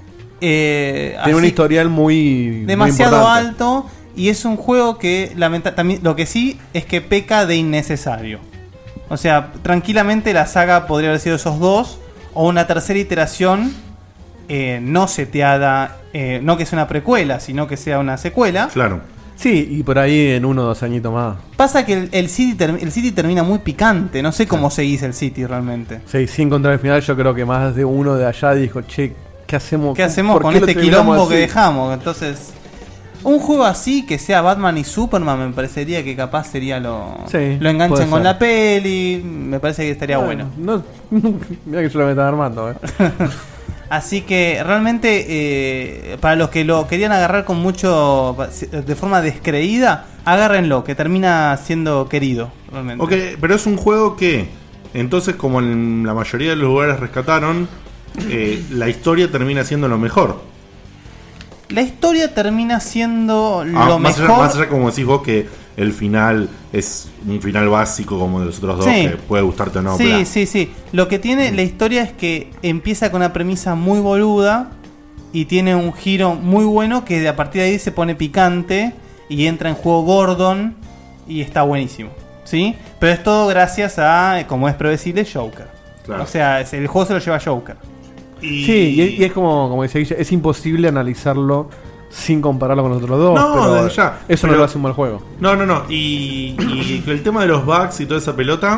Eh, Tiene un así- historial muy. demasiado muy importante. alto y es un juego que lamenta también lo que sí es que peca de innecesario. O sea, tranquilamente la saga podría haber sido esos dos o una tercera iteración eh, no seteada, eh, no que sea una precuela, sino que sea una secuela. Claro. Sí, y por ahí en uno o dos añitos más. Pasa que el, el City term- el City termina muy picante, no sé cómo seguís el City realmente. Sí, sin encontrar el final, yo creo que más de uno de allá dijo, che, ¿qué hacemos? ¿Qué hacemos ¿Por con qué lo este terminamos quilombo así? que dejamos? Entonces, un juego así que sea Batman y Superman me parecería que capaz sería lo, Sí, lo enganchan puede con ser. la peli, me parece que estaría bueno. No, mira que yo lo me estaba armando, eh. Así que realmente eh, para los que lo querían agarrar con mucho de forma descreída, agárrenlo, que termina siendo querido realmente. Ok, pero es un juego que Entonces, como en la mayoría de los lugares rescataron, eh, la historia termina siendo lo mejor. La historia termina siendo Ah, lo más mejor. allá, más allá, como decís vos, que el final es un final básico como de los otros dos, Sí. que puede gustarte o no. Sí, bla. sí, sí. Lo que tiene la historia es que empieza con una premisa muy boluda y tiene un giro muy bueno que a partir de ahí se pone picante y entra en juego Gordon y está buenísimo. ¿Sí? Pero es todo gracias a, como es previsible, Joker. Claro. O sea, es- el juego se lo lleva Joker. Y... Sí, y, es- y es como, como decía Guille, es imposible analizarlo sin compararlo con los otros dos. No, pero desde ya. Eso no Pero- lo hace un mal juego. No, no, no. Y, y el tema de los bugs y toda esa pelota.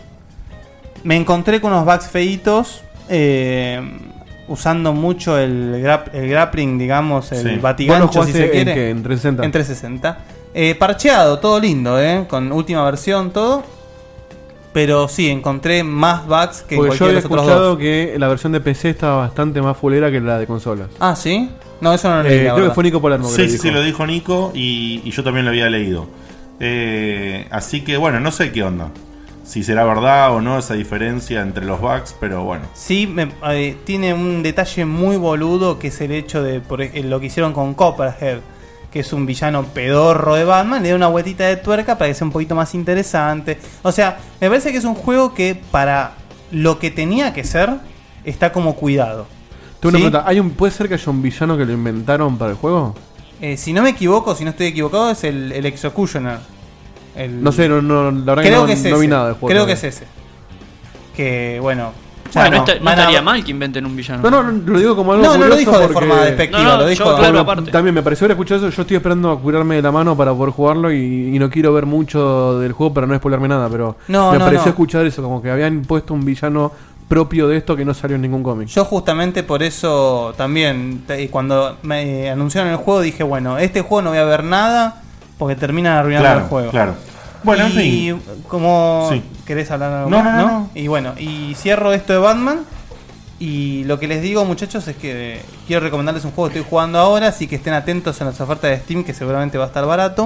Me encontré con unos bugs feitos. eh, usando mucho el, grap- el grappling, digamos, el Sí. batigancho, ¿Vos lo si jugaste se quiere. en qué? ¿En trescientos sesenta? En trescientos sesenta. Eh, parcheado, todo lindo, ¿eh? Con última versión, todo. Pero sí, encontré más bugs que en Porque yo cualquiera de había los otros escuchado dos. que la versión de P C estaba bastante más fulera que la de consolas. Ah, ¿sí? No, eso no lo Eh, leí, la creo verdad. que fue Nico Palermo que Sí, lo sí, dijo. sí, lo dijo Nico y, y yo también lo había leído. Eh, así que bueno, no sé qué onda. Si será verdad o no esa diferencia entre los bugs, pero bueno. Sí, me- eh, tiene un detalle muy boludo que es el hecho de por ej- lo que hicieron con Copperhead, que es un villano pedorro de Batman, le da una vueltita de tuerca para que sea un poquito más interesante. O sea, me parece que es un juego que para lo que tenía que ser está como cuidado. Tengo una ¿Sí? pregunta, ¿hay un, ¿puede ser que haya un villano que lo inventaron para el juego? Eh, si no me equivoco, si no estoy equivocado, es el, el Executioner. El- No sé, no, no, la verdad Creo que que no, es no vi ese. nada del juego. Creo que todavía. es ese. Que bueno. ya Bueno, no, no, está- no van a- estaría mal que inventen un villano. No, no, no, lo digo como algo No, no lo curioso dijo de porque- forma despectiva, No, no, lo dijo yo, claro, Bueno, aparte. también me pareció haber escuchado eso. Yo estoy esperando a curarme de la mano para poder jugarlo y, y no quiero ver mucho del juego para no spoilerme nada. Pero No, me no, pareció no. escuchar eso, como que habían puesto un villano propio de esto que no salió en ningún cómic. Yo justamente por eso también, te- cuando me anunciaron el juego, dije, bueno, este juego no voy a ver nada porque terminan arruinando Claro, el juego. claro. Bueno, en y fin. como Sí. querés hablar algo No, más, no, no, no. Y bueno, y cierro esto de Batman. Y lo que les digo, muchachos, es que quiero recomendarles un juego que estoy jugando ahora, así que estén atentos en las ofertas de Steam, que seguramente va a estar barato.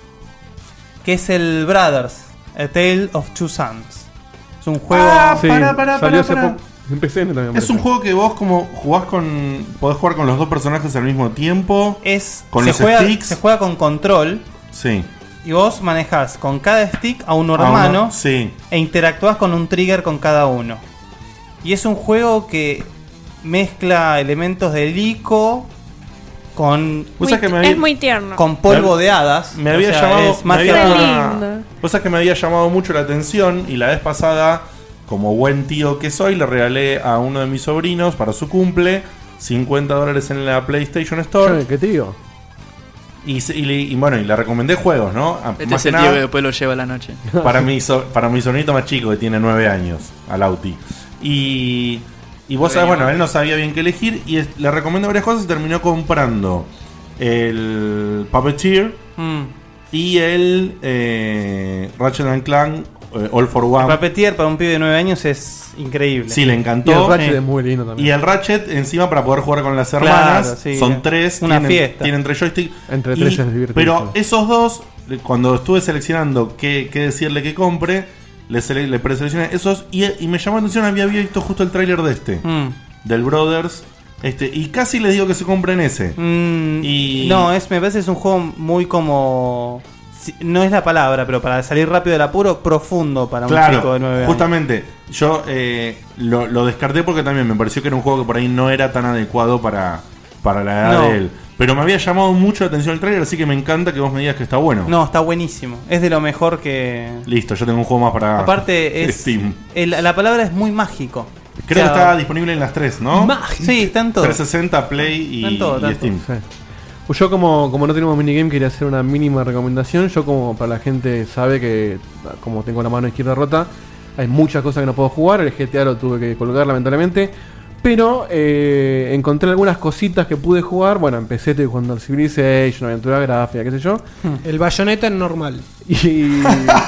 Que es el Brothers, A Tale of Two Sons. Es un juego. Ah, Sí, pará, pará, salió pará, hace pará. poco. En P C también. Es un juego que vos como jugás con... Podés jugar con los dos personajes al mismo tiempo. Es, Con se, los juega, sticks. se juega con control. Sí. Y vos manejás con cada stick a un A hermano uno, sí. e interactúas con un trigger con cada uno. Y es un juego que mezcla elementos de Lico con, Vos sabés que me había- Es muy tierno. con polvo de hadas. Me O había sea, llamado... es me magia había- pura. lindo. Vos sabés que me había llamado mucho la atención y la vez pasada, como buen tío que soy, le regalé a uno de mis sobrinos para su cumple cincuenta dólares en la PlayStation Store. ¿Qué tío? Y, se- y le- y bueno, y le recomendé juegos, ¿no? A- Este más es el que tío nada, que después lo lleva a la noche. para mi, so- para mi sobrinito más chico que tiene nueve años, al Auti. Y, y vos sabés, bueno, él no sabía bien qué elegir y es- le recomendé varias cosas y terminó comprando el Puppeteer Mm. y el eh, Ratchet and Clank eh, All for One. El Puppeteer para un pibe de nueve años es increíble. Sí, le encantó. Y el Ratchet Sí. es muy lindo también. Y el Ratchet encima para poder jugar con las Claro, hermanas. sí. Son tres. Una tienen, fiesta. Tienen tres joysticks. Entre Y- tres es divertido. Pero esos dos, eh, cuando estuve seleccionando qué, qué decirle que compre, le, sele- le preseleccioné esos. Y, y me llamó la atención, había visto justo el tráiler de este. Mm. Del Brothers. Este, y casi les digo que se compren ese. Mm, Y- No, es, me parece que es un juego muy como... si- No es la palabra, pero para salir rápido del apuro, profundo para un chico Claro, de nueve años. justamente. Yo eh, lo, lo descarté porque también me pareció que era un juego que por ahí no era tan adecuado para, para la edad No. de él. Pero me había llamado mucho la atención el trailer, así que me encanta que vos me digas que está bueno. No, está buenísimo. Es de lo mejor que... Listo, yo tengo un juego más para Aparte es... Steam. el- la palabra es muy mágico. Creo O sea, que está disponible en las tres, ¿no? Sí, están todos. trescientos sesenta, Play y, Están todos, y están Steam. Sí. Pues yo como, como no tenemos minigame quería hacer una mínima recomendación. Yo como para la gente sabe que como tengo la mano izquierda rota, hay muchas cosas que no puedo jugar. El G T A lo tuve que colgar lamentablemente. Pero eh, encontré algunas cositas que pude jugar. Bueno, empecé estoy jugando al Civilization, aventura gráfica, qué sé yo. El Bayonetta en normal. Y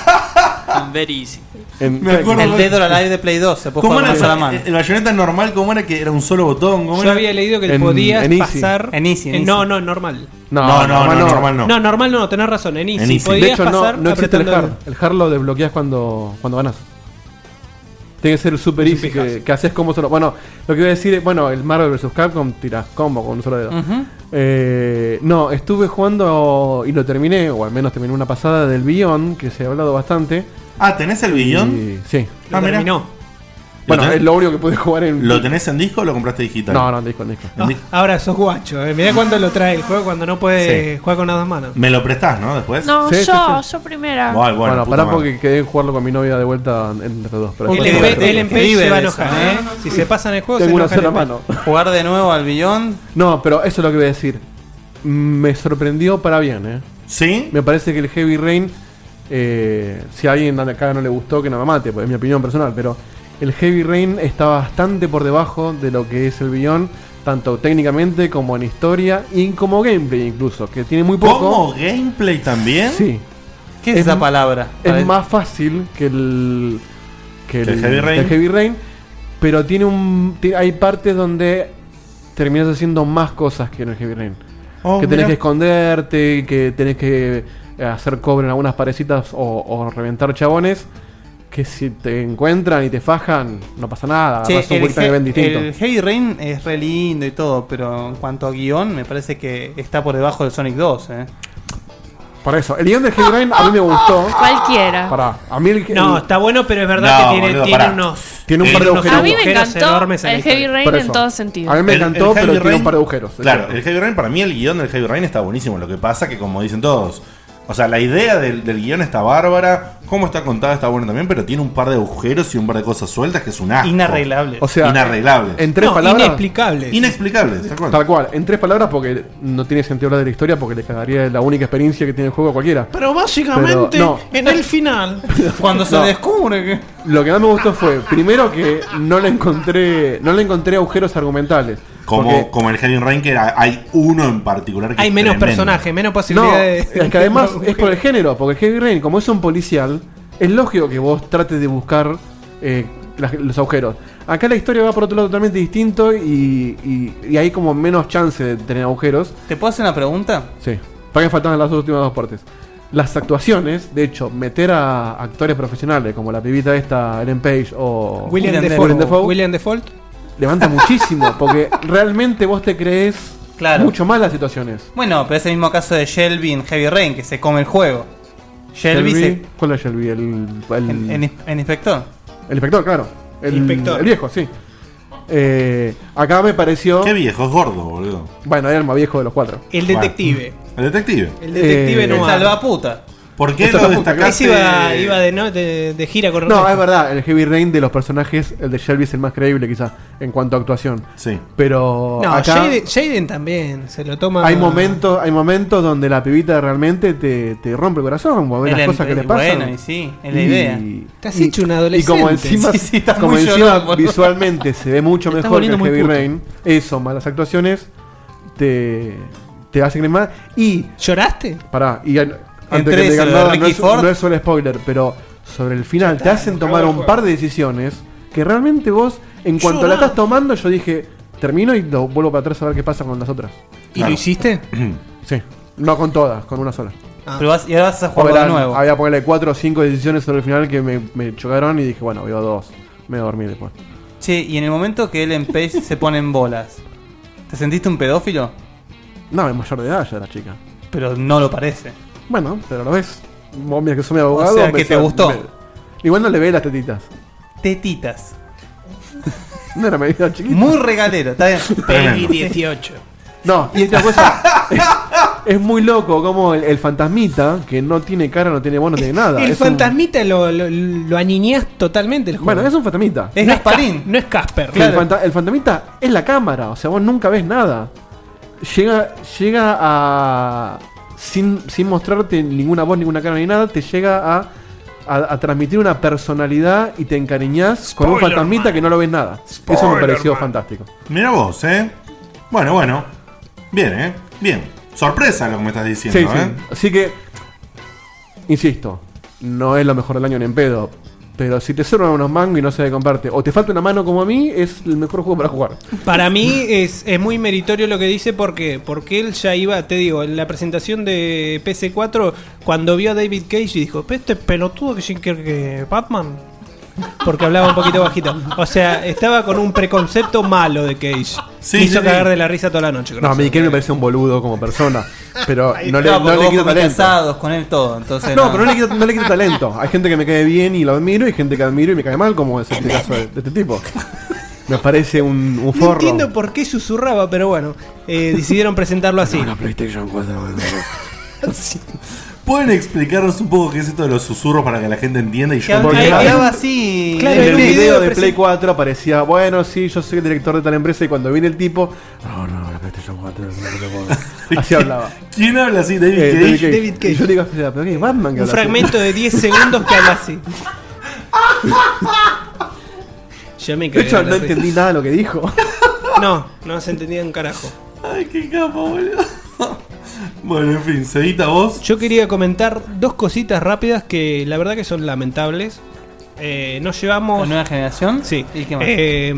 Very easy. en- Me acuerdo- El Dead or Alive de Play dos se puede ¿Cómo jugar era con una el, sola mano. el, el Bayonetta normal? ¿Cómo era que era un solo botón? ¿Cómo Yo era? había leído que En- podías en Easy. pasar. En Easy, en eh, Easy. No, no, en normal. no, No, no, no, normal no. No, normal no, tenés razón. En Easy. En Easy. Podías De hecho, no, pasar no existe el apretando hard. El hard lo desbloqueas cuando, cuando ganas. Tiene que ser super easy, que, que haces como solo. Bueno, lo que iba a decir es, bueno, el Marvel versus. Capcom tirás combo con un solo dedo. Ujú. Eh, no, estuve jugando y lo terminé, o al menos terminé una pasada del Beyond, que se ha hablado bastante. Ah, ¿tenés el Beyond? Y- sí. Ah, mirá. Bueno, ¿Lo tenés- es lo único que pude jugar en. ¿Lo tenés en disco o lo compraste digital? No, no, en disco, en disco. En disco. Ahora sos guacho, eh. Mirá cuando lo trae el juego cuando no puede jugar con las dos manos. Me lo prestás, ¿no? Después. No, Sí, yo, sí, yo primera. Bueno, bueno, Bueno, puta pará madre. porque quedé en jugarlo con mi novia de vuelta entre los dos. Pero El después- M P, el M P Vive se va a de enojar, eso, ¿eh? ¿no? Si se pasa en el juego, Tengo se una enoja el sola M P. mano. Jugar de nuevo al Beyond. No, pero eso es lo que voy a decir. Me sorprendió para bien, ¿eh? ¿Sí? Me parece que el Heavy Rain, eh, si a alguien acá no le gustó, que no me mate, pues es mi opinión personal, pero el Heavy Rain está bastante por debajo de lo que es el Beyond, tanto técnicamente como en historia y como gameplay incluso, que tiene muy poco. ¿Como gameplay también? Sí. ¿Qué es, Es esa m- palabra? Es Para- más fácil que el que ¿Que el Heavy Rain? que el Heavy Rain, pero tiene un ti- hay partes donde terminas haciendo más cosas que en el Heavy Rain. Oh, que tenés mirá. que esconderte, que tenés que eh, hacer cobre en algunas parecitas o, o reventar chabones, que si te encuentran y te fajan, no pasa nada, Che, agarrás un el, poquito de He- ven distinto. el Heavy Rain es re lindo y todo, pero en cuanto a guión, me parece que está por debajo del Sonic dos. ¿eh? Por eso, el guión del Heavy Rain a mí me gustó. Cualquiera. Pará, a mí el, No, el- está bueno, pero es verdad No, que tiene, boludo, tiene pará. unos. Tiene un Eh, par de unos A agujeros. mí me agujeros encantó enormes en la el Heavy historia. Rain Por en eso. todo sentido. A mí me El- encantó, el pero Heavy tiene un Rain- par de agujeros. Claro, el Heavy Rain, para mí el guión del Heavy Rain está buenísimo. Lo que pasa que, como dicen todos, o sea, la idea del, del guión está bárbara, cómo está contada está bueno también, pero tiene un par de agujeros y un par de cosas sueltas que es un asco. Inarreglable. O sea, Inarreglable. en tres No, palabras. inexplicable. Inexplicable, ¿te acuerdas? Tal cual, en tres palabras porque no tiene sentido hablar de la historia porque le cagaría la única experiencia que tiene el juego a cualquiera. Pero básicamente, Pero, no. en el final. Cuando se No. descubre que. Lo que más me gustó fue, primero que no le encontré, no le encontré agujeros argumentales. Como, Porque- como el Heavy Rain, que era- hay uno en particular que Hay es menos tremendo. personajes, menos no, posibilidades de. es que además es por el género, porque el Heavy Rain, como es un policial, es lógico que vos trates de buscar eh, las- los agujeros. Acá la historia va por otro lado totalmente distinto y, y- y hay como menos chance de tener agujeros. ¿Te puedo hacer una pregunta? Sí, para que faltan las dos últimas dos partes. Las actuaciones, de hecho, meter a actores profesionales como la pibita esta, Ellen Page o William, William Default. William Dafoe. William Default. levanta muchísimo, porque realmente vos te crees Claro. mucho más las situaciones. Bueno, pero es el mismo caso de Shelby en Heavy Rain, que se come el juego. Shelby, se- ¿Cuál es Shelby? El, el, en, en- en Inspector. el inspector, claro. El, Inspector. el viejo, sí. Eh, acá me pareció. Qué viejo, es gordo, boludo. Bueno, era el más viejo de los cuatro. El detective. El detective. El detective Eh, no El va. salvaputa. ¿Por qué Eso lo es la puta, destacaste? Ese iba, iba de, no, de, de gira con No, Ernesto. es verdad, el Heavy Rain de los personajes, el de Shelby es el más creíble quizá, en cuanto a actuación. Sí. Pero No, acá Jaden, Jaden también se lo toma. hay momentos, hay momentos donde la pibita realmente te, te rompe el corazón, vos ves El las em- cosas que le eh, pasan. bueno, y sí, es la idea. Te has hecho un adolescente. Y como encima, Sí, sí, estás como muy encima llorón, boludo. visualmente se ve mucho Te estás mejor que el volviendo muy Heavy puto. Rain, eso, más las actuaciones, te, te hacen creer más. Y, ¿Lloraste? pará, y an- antes Entre que te eso, digan lo de nada, no Ricky es, Ford. no es solo spoiler, pero sobre el final te hacen acabó tomar el un juego. par de decisiones que realmente vos, en cuanto la Llorá. estás tomando, yo dije, termino y lo vuelvo para atrás a ver qué pasa con las otras. ¿Y Claro. lo hiciste? Sí, no con todas, con una sola. Ah. Pero vas, y ahora vas a Porque jugar de eran- nuevo. había ponerle cuatro o cinco decisiones sobre el final que me, me chocaron y dije, bueno, veo dos. Me voy a dormir después. Che, y en el momento que Ellen Page se pone en bolas, ¿te sentiste un pedófilo? No, es mayor de edad ya la chica. Pero no lo parece. Bueno, pero lo ves. Vos mira que soy mi abogado. O sea, que me- te gustó. me- igual no le ve las tetitas. Tetitas. No era medida chiquita. Muy regalero, está bien. Peggy dieciocho. No, y otra cosa. es, es muy loco como el, el fantasmita, que no tiene cara, no tiene voz, no tiene nada. El es un- fantasmita lo, lo, lo aniñás totalmente el juego. bueno, es un fantasmita. Es no Gasparín. Cas- no es Casper. Que El, fanta- el fantasmita es la cámara, o sea, vos nunca ves nada. Llega, llega a. Sin, sin mostrarte ninguna voz, ninguna cara ni nada, te llega a, a, a transmitir una personalidad y te encariñás con un Spoiler, fantasmita man. que no lo ves nada. Eso me Spoiler, pareció man. fantástico. Mira vos, ¿eh? Bueno, bueno. Bien, ¿eh? Bien. Sorpresa lo que me estás diciendo, Sí, ¿eh? sí. Así que, insisto, no es lo mejor del año ni en pedo. Pero si te sobran unos mangos y no se de comprarte, o te falta una mano como a mí, es el mejor juego para jugar. Para mí es, es muy meritorio lo que dice porque, porque él ya iba, te digo, en la presentación de P S cuatro, cuando vio a David Cage y dijo, "Pero este pelotudo que sin que que Batman. porque hablaba un poquito bajito. O sea, estaba con un preconcepto malo de Cage. Sí, Me hizo sí, cagar sí. de la risa toda la noche. con No, a eso. mí Ken me parece un boludo como persona. Pero Ahí no le, está, no porque le vos quito comiste talento. asados con él todo, entonces No, no. pero no le, quito, no le quito talento. Hay gente que me cae bien y lo admiro, y hay gente que admiro y me cae mal, como es este caso de, de este tipo. Me parece un, un No forro. entiendo por qué susurraba, pero bueno, eh, decidieron presentarlo así. La PlayStation cuatro. ¿Pueden explicarnos un poco qué es esto de los susurros para que la gente entienda? Y Que yo hab- Porque que hay- hablaba así. Claro, en hay el un video, video de de Play presen- cuatro aparecía, bueno, sí, yo soy el director de tal empresa, y cuando viene el tipo, no, no, la PlayStation cuatro, no, no, no. Así hablaba. ¿Quién habla así? David Eh, Cage. David Cage. David Cage. Y yo le digo, pero ¿qué es Batman que Un habla fragmento de diez segundos que habla así. Ya me así? De cagué. hecho, de la no risa. entendí nada de lo que dijo. No, no se entendía un carajo. Ay, qué capo, boludo. Bueno, en fin, Cedita, vos. Yo quería comentar dos cositas rápidas que la verdad que son lamentables. Eh, nos ¿La llevamos... nueva generación? Sí. ¿Y qué más? Eh,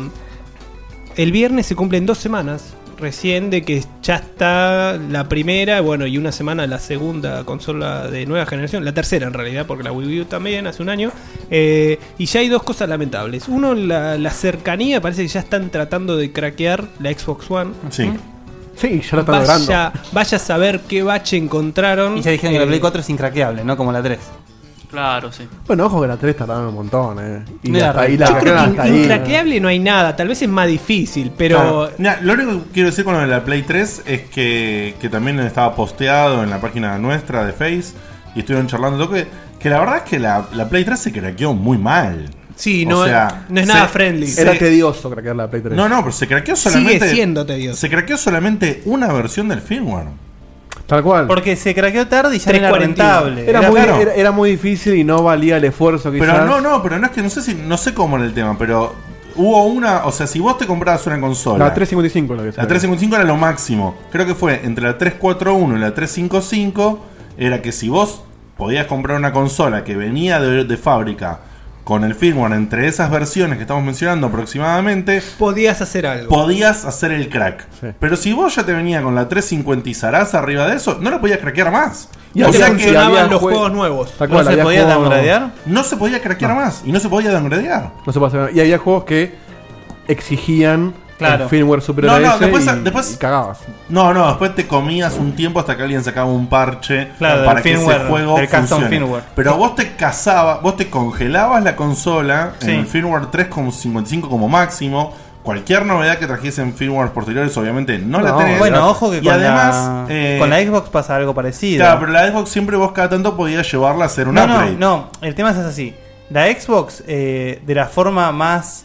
el viernes se cumplen dos semanas recién de que ya está la primera, bueno, y una semana la segunda consola de nueva generación, la tercera en realidad, porque la Wii U también hace un año. Eh, y ya hay dos cosas lamentables. Uno, la, la cercanía, parece que ya están tratando de craquear la Xbox One. Sí. Sí, ya lo están logrando. Vaya, vaya a saber qué bache encontraron. Y ya dijeron que la Eh, Play cuatro es incraqueable, no como la tres. Claro, sí. Bueno, ojo que la tres tardaron un montón, eh. Y No la, era y la Yo creo craquearon que hasta in- ahí. incraqueable no hay nada, tal vez es más difícil, pero Claro. Mira, lo único que quiero decir con lo de la Play tres es que, que también estaba posteado en la página nuestra de Face y estuvieron charlando todo, que, que la verdad es que la, la Play tres se craqueó muy mal. sí, O no, sea, no es se- nada friendly. se- Era tedioso craquear la Play tres. No, no, pero se craqueó solamente. Sigue siendo tedioso. Se craqueó solamente una versión del firmware. Tal cual. Porque se craqueó tarde y ya no era trescientos cuarenta y uno. rentable. Era, Era muy, claro. era, era muy difícil y no valía el esfuerzo quizás. Pero no, no, pero no es que no sé si no sé cómo era el tema, pero hubo una, o sea, si vos te comprabas una consola, La trescientos cincuenta y cinco lo que la salió. trescientos cincuenta y cinco era lo máximo. Creo que fue entre la trescientos cuarenta y uno y la trescientos cincuenta y cinco, era que si vos podías comprar una consola que venía de, de fábrica con el firmware entre esas versiones que estamos mencionando aproximadamente, Podías hacer algo. podías hacer el crack. Sí. Pero si vos ya te venía con la trescientos cincuenta y zaraza arriba de eso, no la podías craquear más. Y Y o no sea que funcionaban había los jue- juegos nuevos. Tal ¿No cual, se había podía juegos- downgradear? no se podía craquear más y no se podía downgradear. No se puede hacer. Y había juegos que exigían Claro. el firmware superior No, no, a ese después- y, después- y cagabas. No, no, después te comías un tiempo hasta que alguien sacaba un parche Claro, para del que firmware, ese juego del custom funcione. firmware. Pero vos te casabas, vos te congelabas la consola Sí. en el firmware tres punto cincuenta y cinco como máximo. Cualquier novedad que trajesen firmware posteriores, obviamente no, la No, tenés. Bueno, ojo que y con, además, la, eh, con la Xbox pasa algo parecido. Claro, pero la Xbox siempre vos cada tanto podías llevarla a hacer un no, no, upgrade. no, el tema es así. La Xbox, eh, de la forma más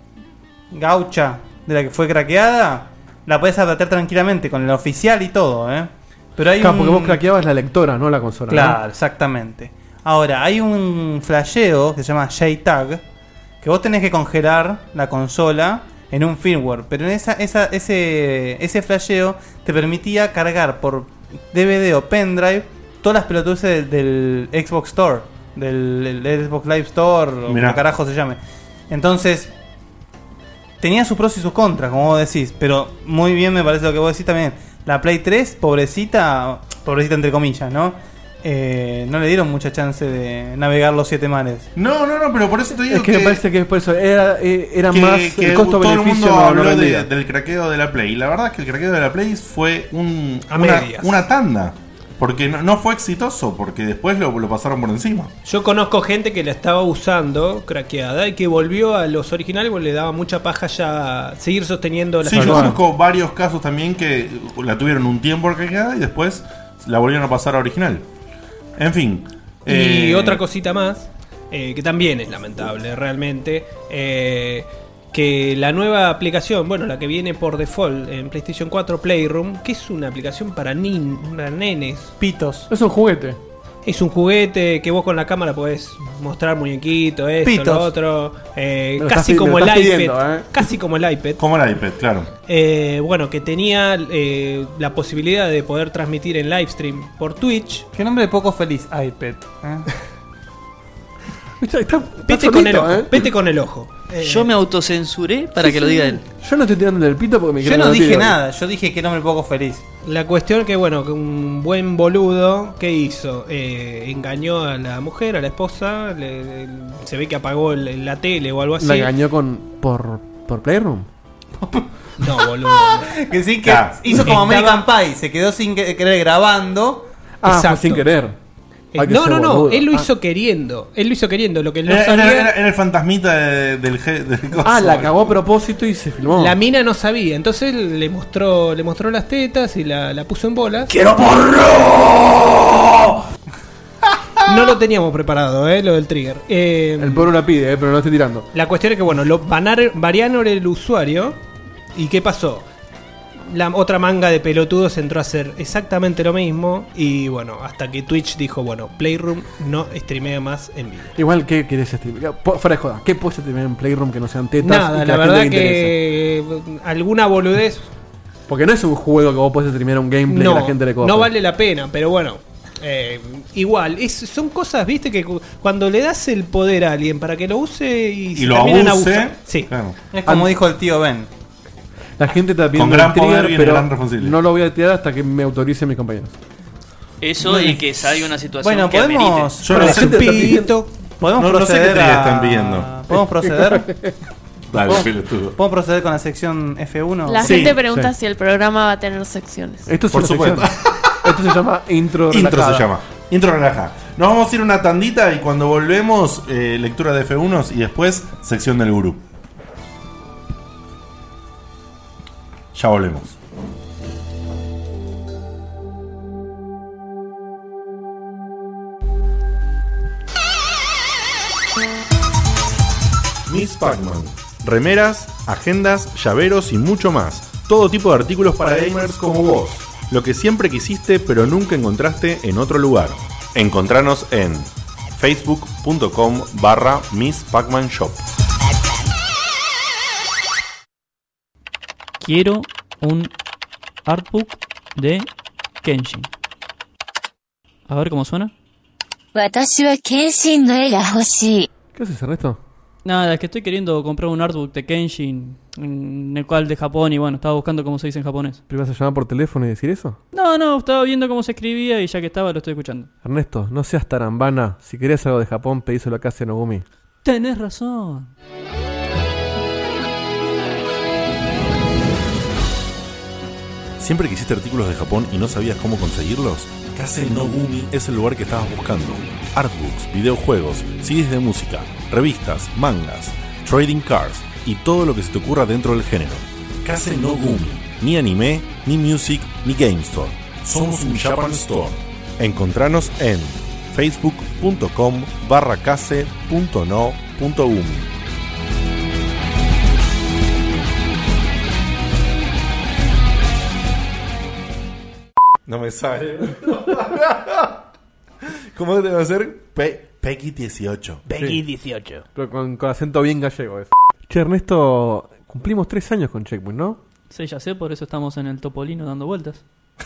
gaucha de la que fue craqueada, la puedes adaptar tranquilamente con el oficial y todo, ¿eh? Pero hay Claro, un... porque vos craqueabas la lectora, no la consola. Claro, exactamente. Ahora, hay un flasheo que se llama J TAG, que vos tenés que congelar la consola en un firmware, pero en esa, esa, ese, ese flasheo te permitía cargar por D V D o pendrive todas las pelotudeces del, del Xbox Store, del, del Xbox Live Store, o Mirá. como carajo se llame. Entonces, tenía sus pros y sus contras, como vos decís, pero muy bien me parece lo que vos decís también. La Play tres, pobrecita, pobrecita entre comillas, ¿no? Eh, no le dieron mucha chance de navegar los siete mares. No, no, no, pero por eso te digo Es que, me parece que es por eso. Era, eh, era que- más que el todo el costo-beneficio. mundo no- no habló de- rendía. del craqueo de la Play. La verdad es que el craqueo de la Play fue un, A una, medias. una tanda. Porque no, no fue exitoso, porque después lo, lo pasaron por encima. Yo conozco gente que la estaba usando craqueada y que volvió a los originales porque le daba mucha paja ya seguir sosteniendo la Sí, yo situación. conozco varios casos también que la tuvieron un tiempo craqueada y después la volvieron a pasar a original. En fin. Y eh, otra cosita más, eh, que también es lamentable realmente, eh, que la nueva aplicación, bueno, la que viene por default en PlayStation cuatro Playroom, que es una aplicación para, nin, para nenes. Pitos. Es un juguete. Es un juguete que vos con la cámara podés mostrar muñequito, esto, Pitos. lo otro. eh, Me lo casi estás- me como lo el estás iPad. pidiendo, ¿eh? Casi como el iPad. Como el iPad, claro. Eh, bueno, que tenía eh, la posibilidad de poder transmitir en livestream por Twitch. Qué nombre poco feliz, iPad. ¿eh? Está, está Vete con el solito, ojo. ¿eh? Vete con el ojo. Eh, Yo me autocensuré para Sí, que lo sí. diga él. Yo no estoy tirando del pito porque me Yo quiero no meter dije hoy. nada, yo dije que nombre poco feliz. La cuestión que, bueno, que un buen boludo, ¿qué hizo? Eh, engañó a la mujer, a la esposa, le, le- se ve que apagó el- la tele o algo así. La engañó con por, por Playroom. No, boludo. Que sí, que Ah. hizo como Estaba- American Pie, se quedó sin que- querer grabando. Ah, Exacto. fue sin querer. Eh, Hay que no, ser no, no, boludo. él lo Ah. hizo queriendo. Él lo hizo queriendo. Lo que él no Era, sabía. era- era- era el fantasmita de- del, ge- del coso. Ah, la cagó a propósito y se filmó. La mina no sabía, entonces le mostró, le mostró las tetas y la, la puso en bolas. ¡Quiero porno! No lo teníamos preparado, eh, lo del trigger. Eh, El porno la pide, eh, pero no estoy tirando. La cuestión es que, bueno, lo banar, Variano era el usuario. ¿Y qué pasó? La otra manga de pelotudos entró a hacer exactamente lo mismo. Y bueno, hasta que Twitch dijo, bueno, Playroom no streamea más en vivo. Igual, ¿qué querés streamear? Po- Fuera de joda, ¿qué puedes streamear en Playroom que no sean tetas? Nada, y la a verdad gente le que alguna boludez interese? Porque no es un juego que vos podés streamear un gameplay no, que la gente le copa. no vale la pena, pero bueno. eh, igual, es, son cosas, viste, que cu- cuando le das el poder a alguien para que lo use y, Y se lo terminan abuse, abusando- Sí. claro. Es como dijo el tío Ben. La gente está pidiendo Con gran el trigger, poder viene pero gran responsabilidad. no lo voy a tirar hasta que me autoricen mis compañeros. Eso y que salga una situación Bueno, que podemos. amerite. Yo no sé. Pito. Podemos No- no sé qué proceder trigger a- están pidiendo. ¿Podemos proceder? Dale, ¿Podemos- pelotudo. ¿Podemos proceder con la sección F uno? La Sí, gente pregunta sí. si el programa va a tener secciones. Esto es Por una supuesto. sección. Esto se llama intro Intro relajada. se llama. Intro relajada. Nos vamos a ir una tandita y cuando volvemos, eh, lectura de F uno y después sección del gurú. Ya volvemos. Miss Pac-Man. Remeras, agendas, llaveros y mucho más. Todo tipo de artículos para gamers como vos. Lo que siempre quisiste pero nunca encontraste en otro lugar. Encontranos en facebook.com barra Miss Pac-Man Shop. Quiero un artbook de Kenshin. A ver cómo suena. 私は謙信の絵が欲しい。 ¿Qué haces, Ernesto? Nada, es que estoy queriendo comprar un artbook de Kenshin, en el cual de Japón, y bueno, estaba buscando cómo se dice en japonés. ¿Pero vas a llamar por teléfono y decir eso? No, no, estaba viendo cómo se escribía y ya que estaba lo estoy escuchando. Ernesto, no seas tarambana. Si querés algo de Japón, pedíselo a Kase Nogumi. Tenés razón. ¿Siempre quisiste artículos de Japón y no sabías cómo conseguirlos? Kase no Gumi es el lugar que estabas buscando. Artbooks, videojuegos, C Ds de música, revistas, mangas, trading cards y todo lo que se te ocurra dentro del género. Kase no Gumi. Ni anime, ni music, ni game store. Somos un Japan Store. Encontranos en facebook.com barra kase.no.gumi. No me sale. ¿Cómo debe ser? Pe Peggy dieciocho. Peggy dieciocho. Pero con, con acento bien gallego. Es. Che, Ernesto, cumplimos tres años con Checkpoint, ¿no? Sí, ya sé, por eso estamos en el Topolino dando vueltas.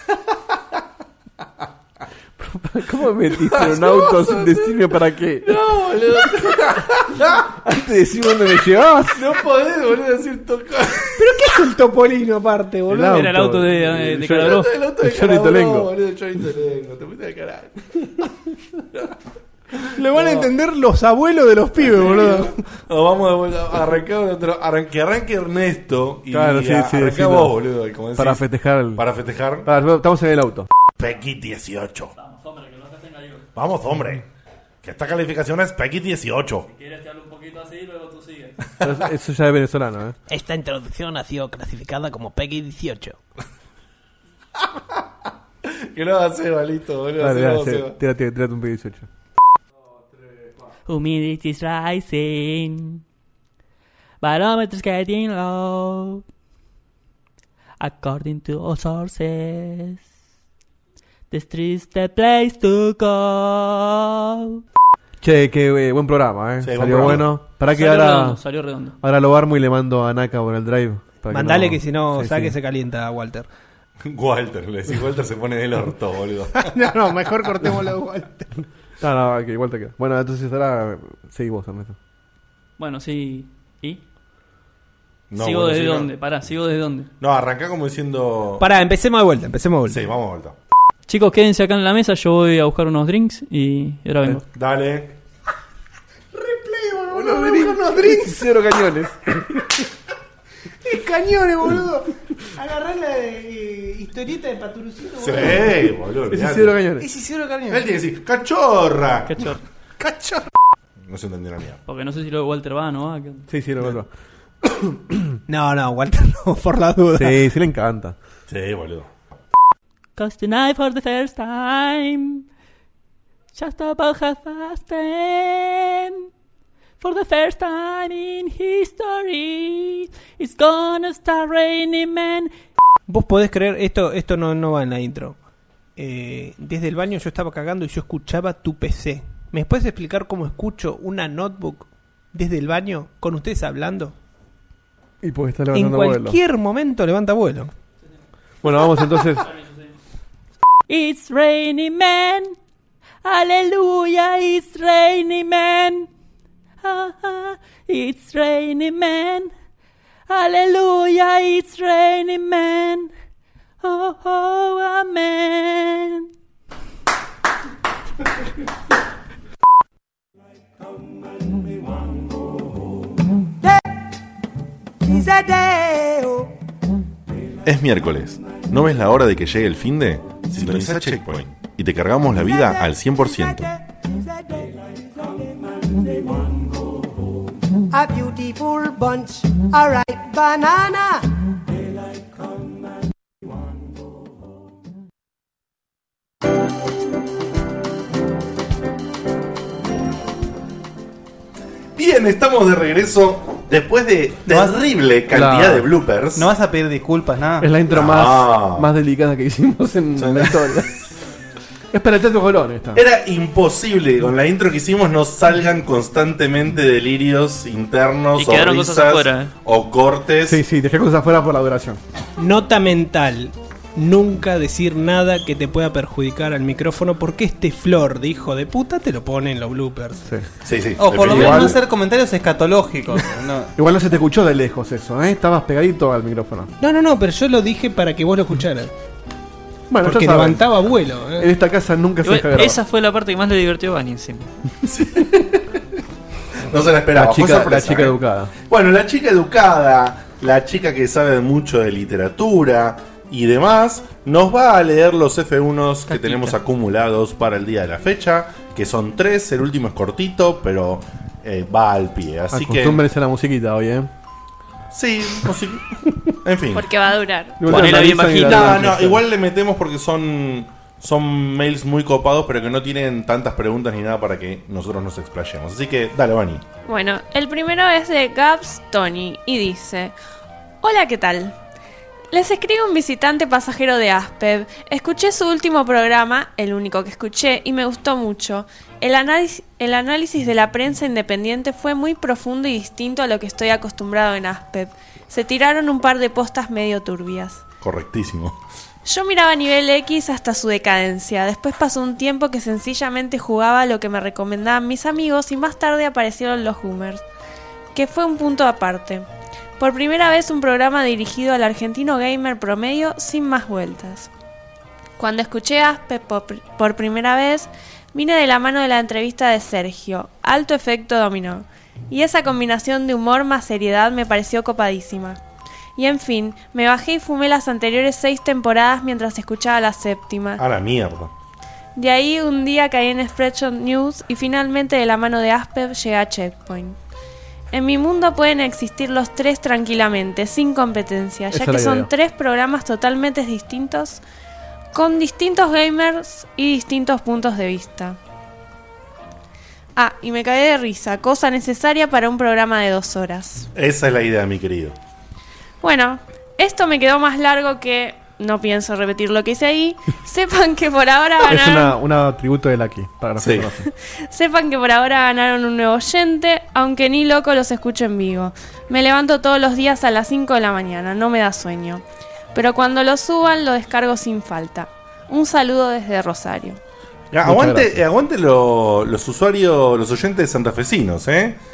¿Cómo me metiste en un auto sin decirme para qué? No, boludo. Antes de decirme dónde me llevabas. No podés, boludo, decir tocar. ¿Pero qué es el Topolino aparte, boludo? auto. Era el auto de, de, de Yo- Calabró. El auto de El Johnny Calabró, Tolengo. boludo, el Johnny Tolengo. Te fuiste de carajo. Lo van a entender los abuelos de los pibes, boludo. O vamos de vuelta, arrancamos de otro. Arranque, arranque Ernesto. Y Claro, sí, a- sí, arrancá sí, vos, no. boludo. Como decís, Para festejar. el- Para festejar. Para- estamos en el auto. Peggy dieciocho. Vamos, hombre. Que esta calificación es Peggy dieciocho. Si quieres te hablo un poquito así y luego tú sigues. Pero eso- Eso ya es venezolano, ¿eh? Esta introducción ha sido clasificada como Peggy dieciocho. Que lo hace, balito, boludo. Dale, hacelo dale, vos, sí, Seba. tírate, tírate un P dieciocho. Humidity's rising. Barometer's getting low. According to all sources, the street's the place to go. Che, qué eh, buen programa, ¿eh? Sí, buen Salió programa. bueno. Para que Salió ahora, redondo, salió redondo. ahora lo armo y le mando a Naka por el drive. para Mandale no- que si no, Sí, sabe sí. que se calienta Walter. Walter, le decís Walter se pone del orto, boludo. no, no, mejor cortémoslo a Walter. No, no, que igual te queda. Bueno, entonces ahora seguí vos, Ernesto. Bueno, sí. ¿Y? No, ¿Sigo bueno, desde sí, no. dónde? Pará, ¿sigo desde dónde? No, arrancá como diciendo. Pará, empecemos de vuelta, empecemos de vuelta. Sí, vamos de vuelta. Chicos, quédense acá en la mesa, yo voy a buscar unos drinks y ahora vengo. Eh, dale. Unos drinks. Unos drinks. Cero cañones. Es cañones, boludo. Agarrá la eh, historieta de Paturucito. Sí, boludo. Es olvidate. cero cañones. Es Isidoro Cañones. Él tiene que decir, cachorra. Cachorro. Cachorro. No se entendió la mía. Porque no sé si lo de Walter va, ¿no? ¿Qué? Sí, sí, lo vuelvo. No, no, Walter no, por la duda. Sí, sí le encanta. Sí, boludo. Cause tonight for the first time, just about half past ten, for the first time in history, it's gonna start raining men. Vos podés creer, esto esto no, no va en la intro. Eh, desde el baño yo estaba cagando y yo escuchaba tu P C. ¿Me puedes explicar cómo escucho una notebook desde el baño con ustedes hablando? Y porque está En levantando vuelo. cualquier momento levanta vuelo. Bueno, vamos entonces. It's raining men, hallelujah, it's raining men. Ah, ah, it's raining men, hallelujah, it's raining men. Oh, oh, amen. Es miércoles. ¿No ves la hora de que llegue el finde? Sintoniza Checkpoint y te cargamos la vida al cien por ciento. A beautiful bunch, a ripe banana. Bien, estamos de regreso después de No vas- terrible cantidad Claro. de bloopers. No vas a pedir disculpas, nada. Es la intro No. más, más delicada que hicimos en Sí. la historia. Es para el Teatro Colón esta. Era imposible que con la intro que hicimos no salgan constantemente delirios internos Y o quedaron cosas risas afuera, eh. o cortes. Sí, sí, dejé cosas afuera por la duración. Nota mental. Nunca decir nada que te pueda perjudicar al micrófono porque este flor de hijo de puta te lo pone en los bloopers. Sí. Sí, sí. O por lo menos Igual- no hacer comentarios escatológicos. No. Igual no se te escuchó de lejos eso, ¿eh? Estabas pegadito al micrófono. No, no, no, pero yo lo dije para que vos lo escucharas. Bueno, Porque ya saben, levantaba vuelo. ¿eh? en esta casa nunca se Igual, deja grabar. esa fue la parte que más le divirtió a Bani encima. No se la esperaba. La fue chica, sorpresa, la chica ¿eh? educada. Bueno, la chica educada, la chica que sabe mucho de literatura y demás, nos va a leer los F uno que tenemos acumulados para el día de la fecha, que son tres, el último es cortito, pero eh, va al pie. Así que... Acostúmbrense a la musiquita hoy, ¿eh? Sí, music- en fin. Porque va a durar. Igual Ponela la bien nariz bajita. sangrada. No, no, igual le metemos porque son son mails muy copados, pero que no tienen tantas preguntas ni nada para que nosotros nos explayemos. Así que, dale, Vani. Bueno, el primero es de Gabs Tony y dice: Hola, ¿qué tal? Les escribe un visitante pasajero de Aspeb. Escuché su último programa, el único que escuché, y me gustó mucho. El análisis, el análisis de la prensa independiente fue muy profundo y distinto a lo que estoy acostumbrado en Aspeb. Se tiraron un par de postas medio turbias. Correctísimo. Yo miraba nivel X hasta su decadencia. Después pasó un tiempo que sencillamente jugaba lo que me recomendaban mis amigos y más tarde aparecieron los Boomers, que fue un punto aparte. Por primera vez un programa dirigido al argentino gamer promedio sin más vueltas. Cuando escuché Aspe por, por primera vez, vine de la mano de la entrevista de Sergio, alto efecto dominó, y esa combinación de humor más seriedad me pareció copadísima. Y en fin, me bajé y fumé las anteriores seis temporadas mientras escuchaba la séptima. A la mierda. De ahí un día caí en Spreadshot News y finalmente de la mano de Aspev llegué a Checkpoint. En mi mundo pueden existir los tres tranquilamente, sin competencia, ya Esa que es la son idea. tres programas totalmente distintos, con distintos gamers y distintos puntos de vista. Ah, y me caí de risa, cosa necesaria para un programa de dos horas. Esa es la idea, mi querido. Bueno, esto me quedó más largo que... No pienso repetir lo que hice ahí. Sepan que por ahora Es ganaron... una, una tributo de Lucky, para los que Sí. conocen. Sepan que por ahora ganaron un nuevo oyente, aunque ni loco los escucho en vivo. Me levanto todos los días a las cinco de la mañana, no me da sueño. Pero cuando lo suban, lo descargo sin falta. Un saludo desde Rosario. Ya, Muchas aguante gracias. aguante lo- los usuarios, los oyentes santafesinos, ¿eh? Sí.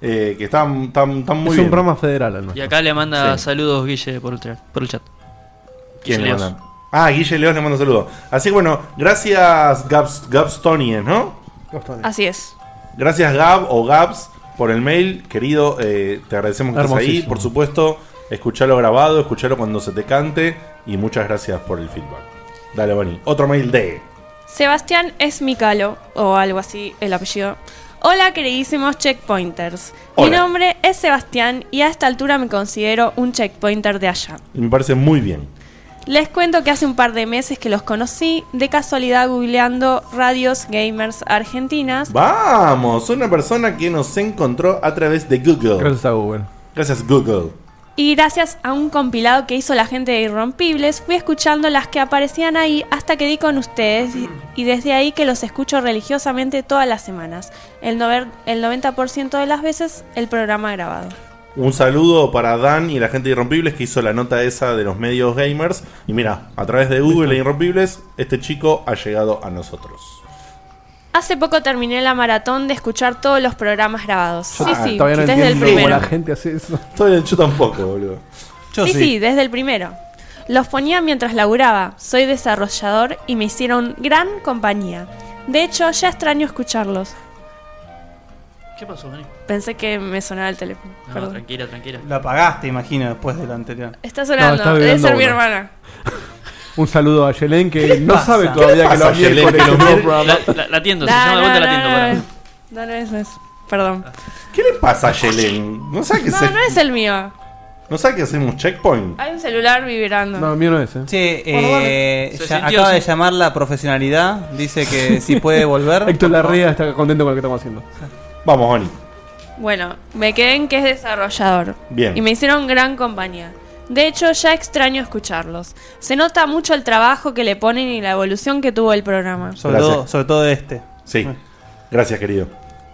eh, que están, están, están muy es bien. un programa federal. ¿no? Y acá le manda Sí. saludos Guille por el, tra- por el chat. ¿Quién Guille le Leos. manda? Ah, Guille Leos le manda un saludo. Así que bueno, gracias Gabs, Gabstonian, ¿no? Así es. Gracias Gab o Gabs por el mail, querido. eh, te agradecemos que estés ahí. Hermosísimo. Por supuesto, escuchalo grabado, escuchalo cuando se te cante. Y muchas gracias por el feedback. Dale, Bonnie. Otro mail de... Sebastián Esmicalo, o algo así el apellido. Hola queridísimos checkpointers. Mi Hola. nombre es Sebastián y a esta altura me considero un checkpointer de allá. Y me parece muy bien. Les cuento que hace un par de meses que los conocí de casualidad googleando radios gamers argentinas. Vamos, una persona que nos encontró a través de Google. Gracias a Google. Gracias Google. Y gracias a un compilado que hizo la gente de Irrompibles, fui escuchando las que aparecían ahí hasta que di con ustedes. Y, y desde ahí que los escucho religiosamente todas las semanas. El, nover- el noventa por ciento de las veces el programa grabado. Un saludo para Dan y la gente de Irrompibles que hizo la nota esa de los medios gamers. Y mira, a través de Google e Irrompibles, este chico ha llegado a nosotros. Hace poco terminé la maratón de escuchar todos los programas grabados. Sí, Ah, sí, Todavía no desde el entiendo cómo primero. la gente hace eso. Todavía yo tampoco, boludo. Yo sí, sí. sí, desde el primero. Los ponía mientras laburaba. Soy desarrollador y me hicieron gran compañía. De hecho, ya extraño escucharlos. ¿Qué pasó, Dani? Pensé que me sonaba el teléfono. No, Perdón. tranquila, tranquila. Lo apagaste, imagino, después de lo anterior. Está sonando. está Debe vibrando ser mi uno. hermana. Un saludo a Yelen que ¿Qué no pasa? sabe ¿Qué todavía le que pasa los a Yelen? miércoles Que los es un miércoles- programa. La, la, la atiendo, se No, llama de vuelta no, la atiendo. no, pará. no. No, no es eso. Perdón. ¿Qué le pasa a Yelen? ¿No sabe que, No, se- no es el mío. ¿No sabe que hacemos checkpoint? Hay un celular vibrando. No, el mío no es, ¿eh? Che, Bueno, bueno. eh, Se ya- sintió, acaba sí. de llamar la profesionalidad. Dice que si puede volver. Héctor Larrea está contento con lo que estamos haciendo. Vamos, Bonnie. Bueno, me quedé en que es desarrollador. Bien. Y me hicieron gran compañía. De hecho, ya extraño escucharlos. Se nota mucho el trabajo que le ponen y la evolución que tuvo el programa. Sobre Gracias. todo, sobre todo este. Sí. Gracias, querido.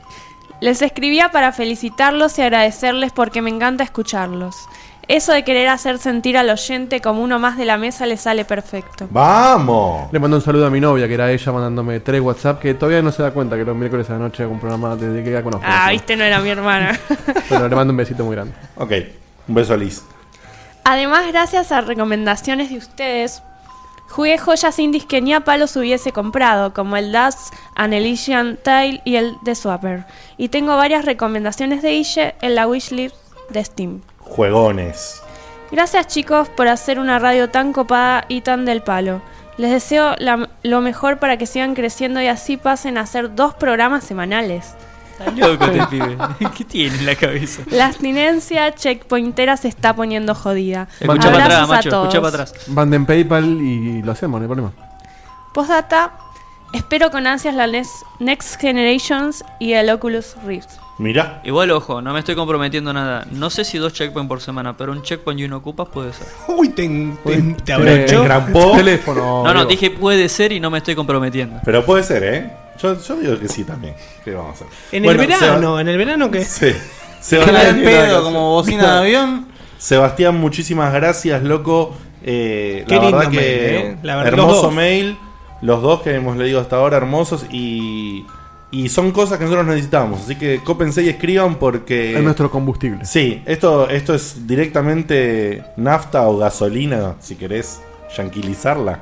Les escribía para felicitarlos y agradecerles porque me encanta escucharlos. Eso de querer hacer sentir al oyente como uno más de la mesa le sale perfecto. ¡Vamos! Le mando un saludo a mi novia, que era ella, mandándome tres WhatsApp, que todavía no se da cuenta que los miércoles a la noche hago un programa desde que la conozco. Ah, viste, no era mi hermana. Pero le mando un besito muy grande. Ok, un beso a Liz. Además, gracias a recomendaciones de ustedes, jugué joyas indies que ni a palos hubiese comprado, como el Dust and Elysian Tale y el The Swapper. Y tengo varias recomendaciones de Ille en la wishlist de Steam. Juegones. Gracias chicos por hacer una radio tan copada y tan del palo. Les deseo la- lo mejor para que sigan creciendo y así pasen a hacer dos programas semanales. Está loco este pibe. ¿Qué tiene en la cabeza? La abstinencia checkpointera se está poniendo jodida. Escucha para atrás, Abrazos a macho. todos. Escucha para atrás. Manden PayPal y lo hacemos, no hay problema. Postdata, espero con ansias la Next, Next Generations y el Oculus Rift. Mira. Igual, ojo, no me estoy comprometiendo nada. No sé si dos checkpoints por semana, pero un checkpoint y uno ocupas puede ser. Uy, te, te, te Eh, abrochó. Engrampó. Teléfono. No, no, Diego. dije puede ser y no me estoy comprometiendo. Pero puede ser, ¿eh? Yo, yo digo que sí también. ¿Qué vamos a hacer? En Bueno, el verano, Seba- en el verano que Sí. Queda Sebastián, el pedo como bocina de avión. Sebastián, muchísimas gracias, loco. Eh, Qué la lindo verdad que mail, ¿eh? La verdad, los hermoso dos. mail. Los dos que hemos leído hasta ahora, hermosos. Y, y son cosas que nosotros necesitamos. Así que cópense y escriban porque... Es nuestro combustible. Sí, esto, esto es directamente nafta o gasolina, si querés yanquilizarla.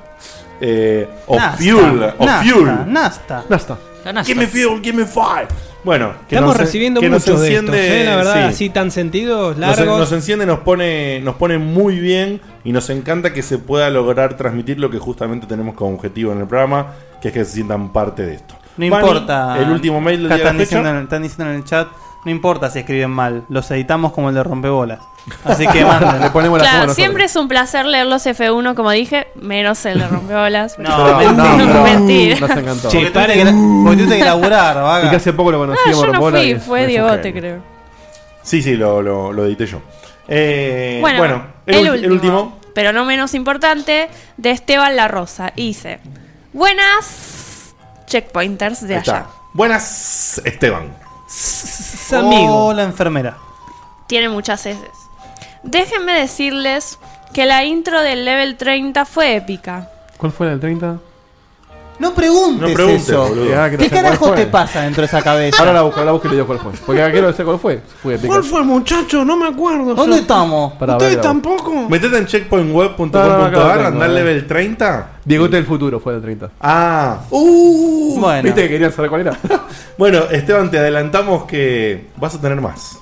Eh, o Nasta, fuel, o nasta, fuel. Nasta. Nasta. Ganaste. Give me fuel, give me fire. Bueno, que estamos nos- recibiendo que nos muchos de estos, enciende- ¿eh? La verdad, sí. así tan sentidos, Nos, largos. nos enciende, nos pone, nos pone muy bien y nos encanta que se pueda lograr transmitir lo que justamente tenemos como objetivo en el programa, que es que se sientan parte de esto. No Vani, importa. el último mail del Acá día de están la fecha. diciendo, en- están diciendo en el chat. No importa si escriben mal, los editamos como el de rompebolas. Así que manden. Le ponemos la Claro, toma siempre es un placer leer los F uno, como dije, menos el de rompeolas. No, nosotros. No, no, no, mentira. Nos encantó. Che, Porque tuviste paren. que, porque tuviste que laburar, vaga. Y que hace poco lo No, conocíamos. yo no Robola, y fui, es- fue es un Diegote, genio. creo. Sí, sí, lo, lo, lo edité yo. Eh, Bueno, bueno, el, el, ulti- último, el último. pero no menos importante, de Esteban La Rosa. Y dice: buenas checkpointers de Ahí está. allá. Buenas, Esteban. Amigo. Oh, la enfermera. Tiene muchas heces. Déjenme decirles que la intro del level treinta fue épica. ¿Cuál fue la del treinta? No preguntes, No preguntes, eso. boludo. Ah, que no ¿Qué sé cuál carajo fue. te pasa dentro de esa cabeza? Ahora la busco, la busco y le digo cuál fue. Porque acá quiero decir cuál fue. Fui a picar. ¿Cuál fue, muchacho? No me acuerdo. ¿Dónde yo. estamos? Pará, ¿Ustedes pará, pará. tampoco? Metete en checkpoint web punto No, com no, punto acá ar, lo tengo, andá al eh. level treinta. Diego del futuro fue del treinta. Ah, uh, Bueno, ¿Viste que querían saber cuál era? bueno, Esteban, te adelantamos que vas a tener más.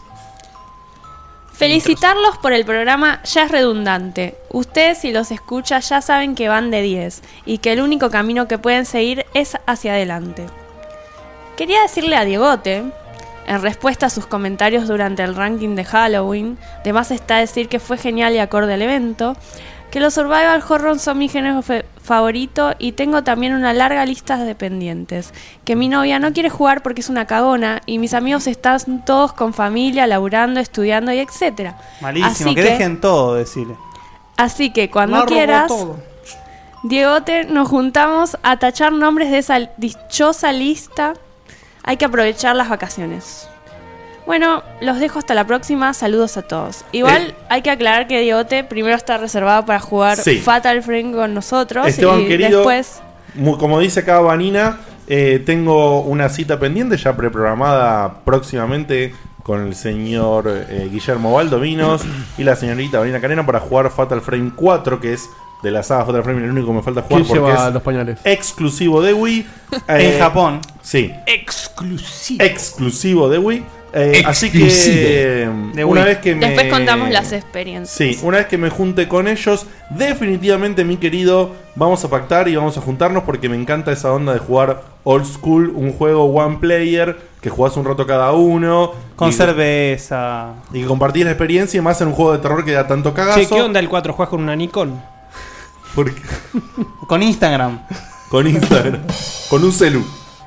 Felicitarlos por el programa Ya es redundante. Ustedes, si los escucha, ya saben que van de diez y que el único camino que pueden seguir es hacia adelante. Quería decirle a Diegote, en respuesta a sus comentarios durante el ranking de Halloween, de más está decir que fue genial y acorde al evento, que los survival horror son mi género fe- favorito y tengo también una larga lista de pendientes, que mi novia no quiere jugar porque es una cagona y mis amigos están todos con familia, laburando, estudiando y etcétera. malísimo, Así que, que- dejen todo, decirle. Así que cuando Largo quieras, todo. Diegote, nos juntamos a tachar nombres de esa dichosa lista. Hay que aprovechar las vacaciones. Bueno, los dejo hasta la próxima. Saludos a todos. Igual Eh. hay que aclarar que Diegote primero está reservado para jugar Sí. Fatal Frame con nosotros. Esteban, y querido, después... mu- como dice acá Vanina, eh, tengo una cita pendiente ya preprogramada próximamente con el señor eh, Guillermo Valdovinos y la señorita Vanina Carena para jugar Fatal Frame cuatro, que es de la saga Fatal Frame el único que me falta jugar ¿Quién porque lleva es los pañales? exclusivo de Wii. En Japón. Sí, Exclusivo. exclusivo de Wii. Eh, así que De una Wii. vez que me Después contamos las experiencias. Sí, una vez que me junte con ellos, definitivamente, mi querido, vamos a pactar y vamos a juntarnos porque me encanta esa onda de jugar old school, un juego one player, que jugás un rato cada uno. Con y, cerveza. y que compartís la experiencia y más en un juego de terror que da tanto cagazo. Che, ¿qué onda el cuatro? ¿Juegas con una Nikon? Porque, Con Instagram. con Instagram, con un celu.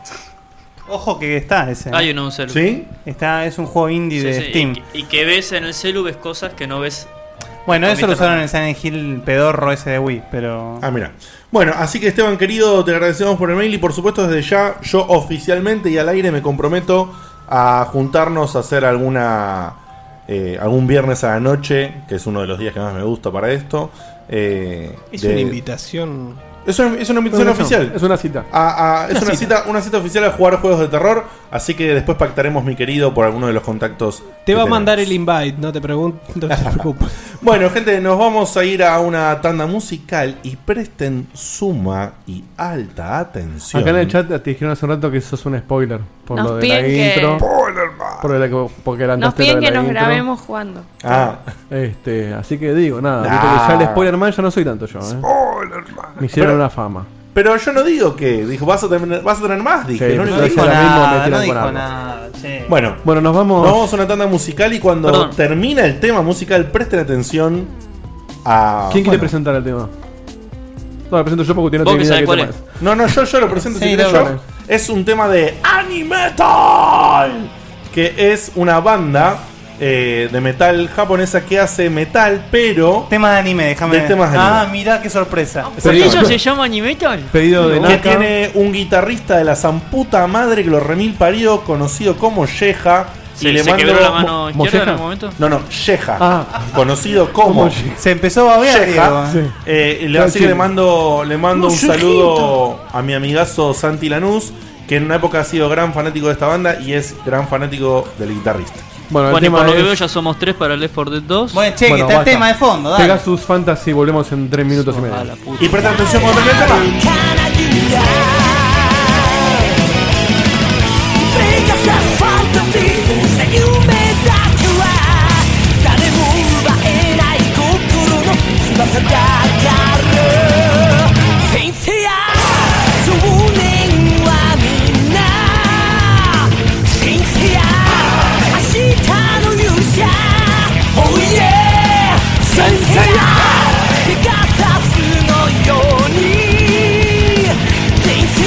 Ojo que está ese. Hay uno en un celu. ¿Sí? Está, es un juego indie Sí, de sí, Steam. Y, que- y que ves en el celu, ves cosas que no ves. Bueno, eso lo Comiste usaron con- en el Silent Hill pedorro ese de Wii, pero... Ah, mira. Bueno, así que Esteban, querido, te agradecemos por el mail y por supuesto desde ya yo oficialmente y al aire me comprometo a juntarnos a hacer alguna eh, algún viernes a la noche, que es uno de los días que más me gusta para esto. Eh, Es de- una invitación. Es una, es una invitación No, no, oficial. Es una cita. A- a- es Una una cita. cita, una cita oficial a jugar juegos de terror. Así que después pactaremos, mi querido, por alguno de los contactos. Te que va a tenemos. mandar el invite, no te pregunto, no te preocupes. Bueno, gente, nos vamos a ir a una tanda musical y presten suma y alta atención. Acá en el chat te dijeron hace un rato que sos un spoiler. Por Nos lo de la piden que- intro. Por la que, porque Nos adelantaste piden lo de que la nos intro. grabemos jugando. Ah, Este, así que digo, nada. Nah. viste que ya el spoiler man ya no soy tanto yo, ¿eh? Me hicieron Pero- una fama. pero yo no digo que. Dijo, vas a tener, vas a tener más, dije. Sí, lo único pero que eso dije- era- mismo me Nada, tiran no con dijo algo. nada, che. Bueno, Bueno, nos vamos. nos vamos a una tanda musical y cuando Perdón. termina el tema musical, presten atención a. ¿Quién quiere bueno, presentar el tema? No, lo presento yo porque usted no Vos tiene que ni idea sabés qué cuál tema es. es. No, no, yo, yo lo presento Sí, si querés dale. yo. Es un tema de Animetal, que es una banda eh, de metal japonesa que hace metal, pero Temas de anime, déjame De ver. temas de Ah, anime. mirá qué sorpresa. ¿Por eso se llama Animetal? Pedido de que Naka. tiene un guitarrista de la zamputa madre que lo remil parió, conocido como Yeja. ¿Se, y le se mando quebró la mano Mo- izquierda en ¿Molleja? algún momento? No, no, Yeja, Ah. conocido como Como Ye- Se empezó a babear, Yeja. Diego. Sí. Eh, y le, Claro, así que sí. le mando, le mando un Mollejita. saludo a mi amigazo Santi Lanús, que en una época ha sido gran fanático de esta banda y es gran fanático del guitarrista. Bueno, el Bueno, y tema por lo que veo es ya somos tres para el Left four Dead dos. Bueno, che, Bueno, que está basta. el tema de fondo, dale. Pegasus Fantasy, volvemos en tres minutos y A medio. la puta. Y presta atención cuando termine el tema. 「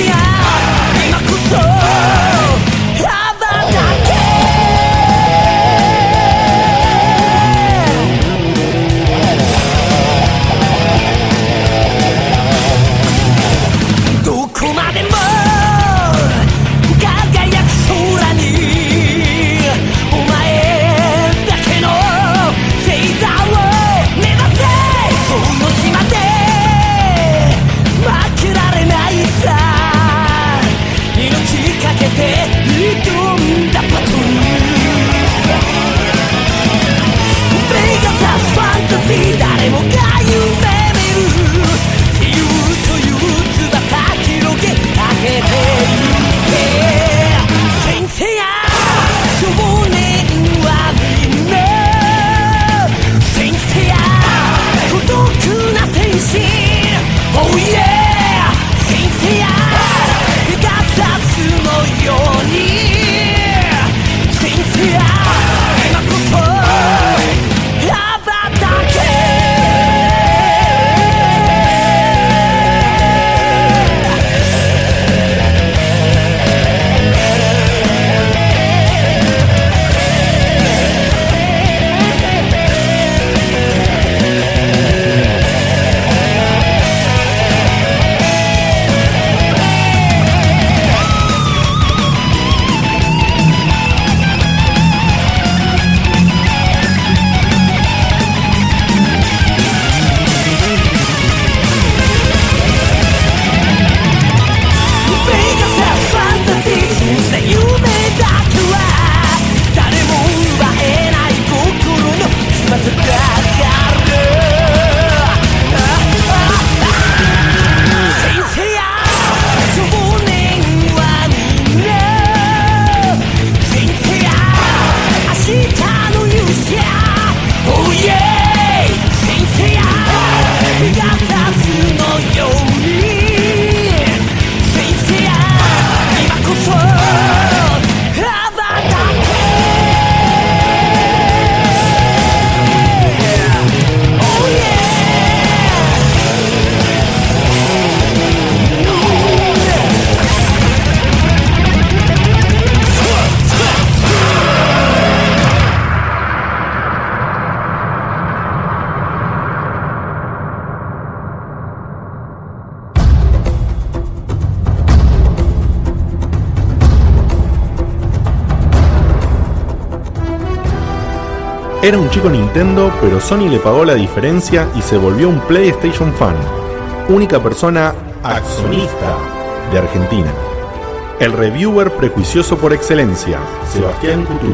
Era un chico Nintendo, pero Sony le pagó la diferencia y se volvió un PlayStation fan. Única persona accionista de Argentina. El reviewer prejuicioso por excelencia, Sebastián Cutuli.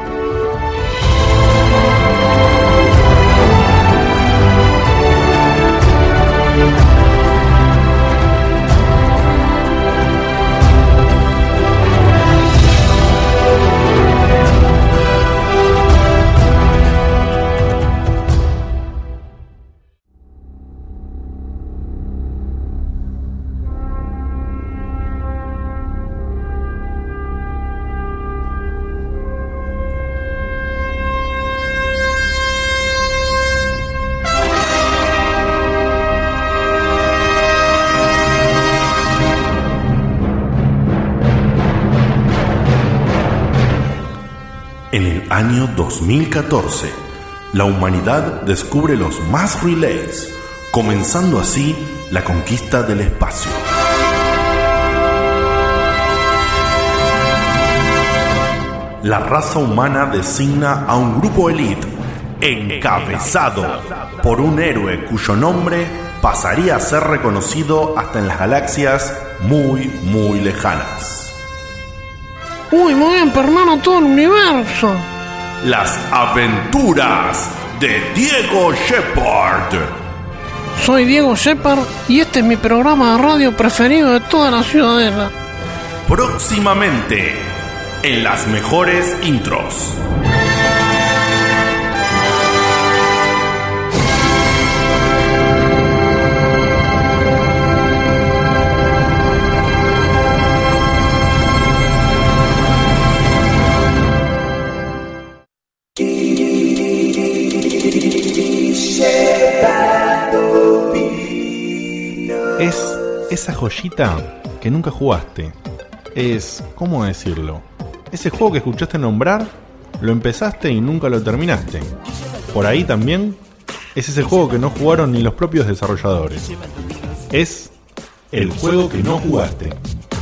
En el año dos mil catorce, la humanidad descubre los mass relays, comenzando así la conquista del espacio. La raza humana designa a un grupo elite, encabezado por un héroe cuyo nombre pasaría a ser reconocido hasta en las galaxias muy, muy lejanas. Uy, me voy a empernar a todo el universo. Las aventuras de Diego Shepard. Soy Diego Shepard y este es mi programa de radio preferido de toda la ciudadela. Próximamente, en las mejores intros. Es esa joyita que nunca jugaste. Es, ¿cómo decirlo? Ese juego que escuchaste nombrar, lo empezaste y nunca lo terminaste. Por ahí también es ese juego que no jugaron ni los propios desarrolladores. Es el juego que no jugaste.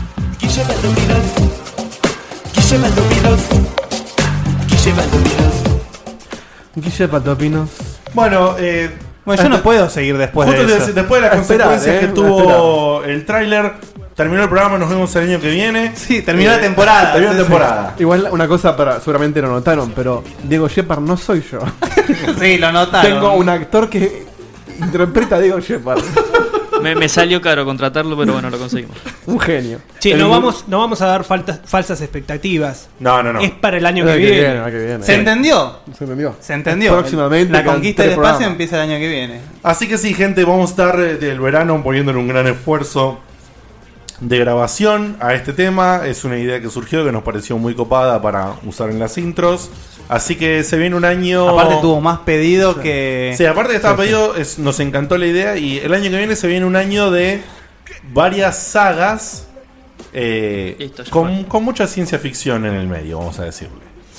Guille Patopinos. Bueno, eh... Bueno, yo no puedo seguir después Justo de eso. Después de las Esperar, consecuencias eh, que tuvo el tráiler, terminó el programa, nos vemos el año que viene. Sí, terminó la temporada. Terminó la Sí, temporada. Igual una cosa para, seguramente lo notaron, pero Diego Shepard no soy yo. Sí, lo notaron. Tengo un actor que interpreta a Diego Shepard. Me, me salió caro contratarlo, pero bueno, lo conseguimos. Un genio. Che, El no mu- vamos, no vamos a dar faltas, falsas expectativas. No, no, no. Es para el año El que que viene. viene, el que viene. ¿Se entendió? Se entendió. Se entendió. Próximamente La quedan conquista tres del espacio programas. empieza el año que viene. Así que sí, gente, vamos a estar eh, del verano poniéndole un gran esfuerzo de grabación a este tema. Es una idea que surgió, que nos pareció muy copada para usar en las intros. Así que se viene un año... Aparte tuvo más pedido que... Sí, aparte que estaba Sí, sí. pedido, es- nos encantó la idea. Y el año que viene se viene un año de varias sagas eh, Listo, ya con, con mucha ciencia ficción en el medio, vamos a decirle.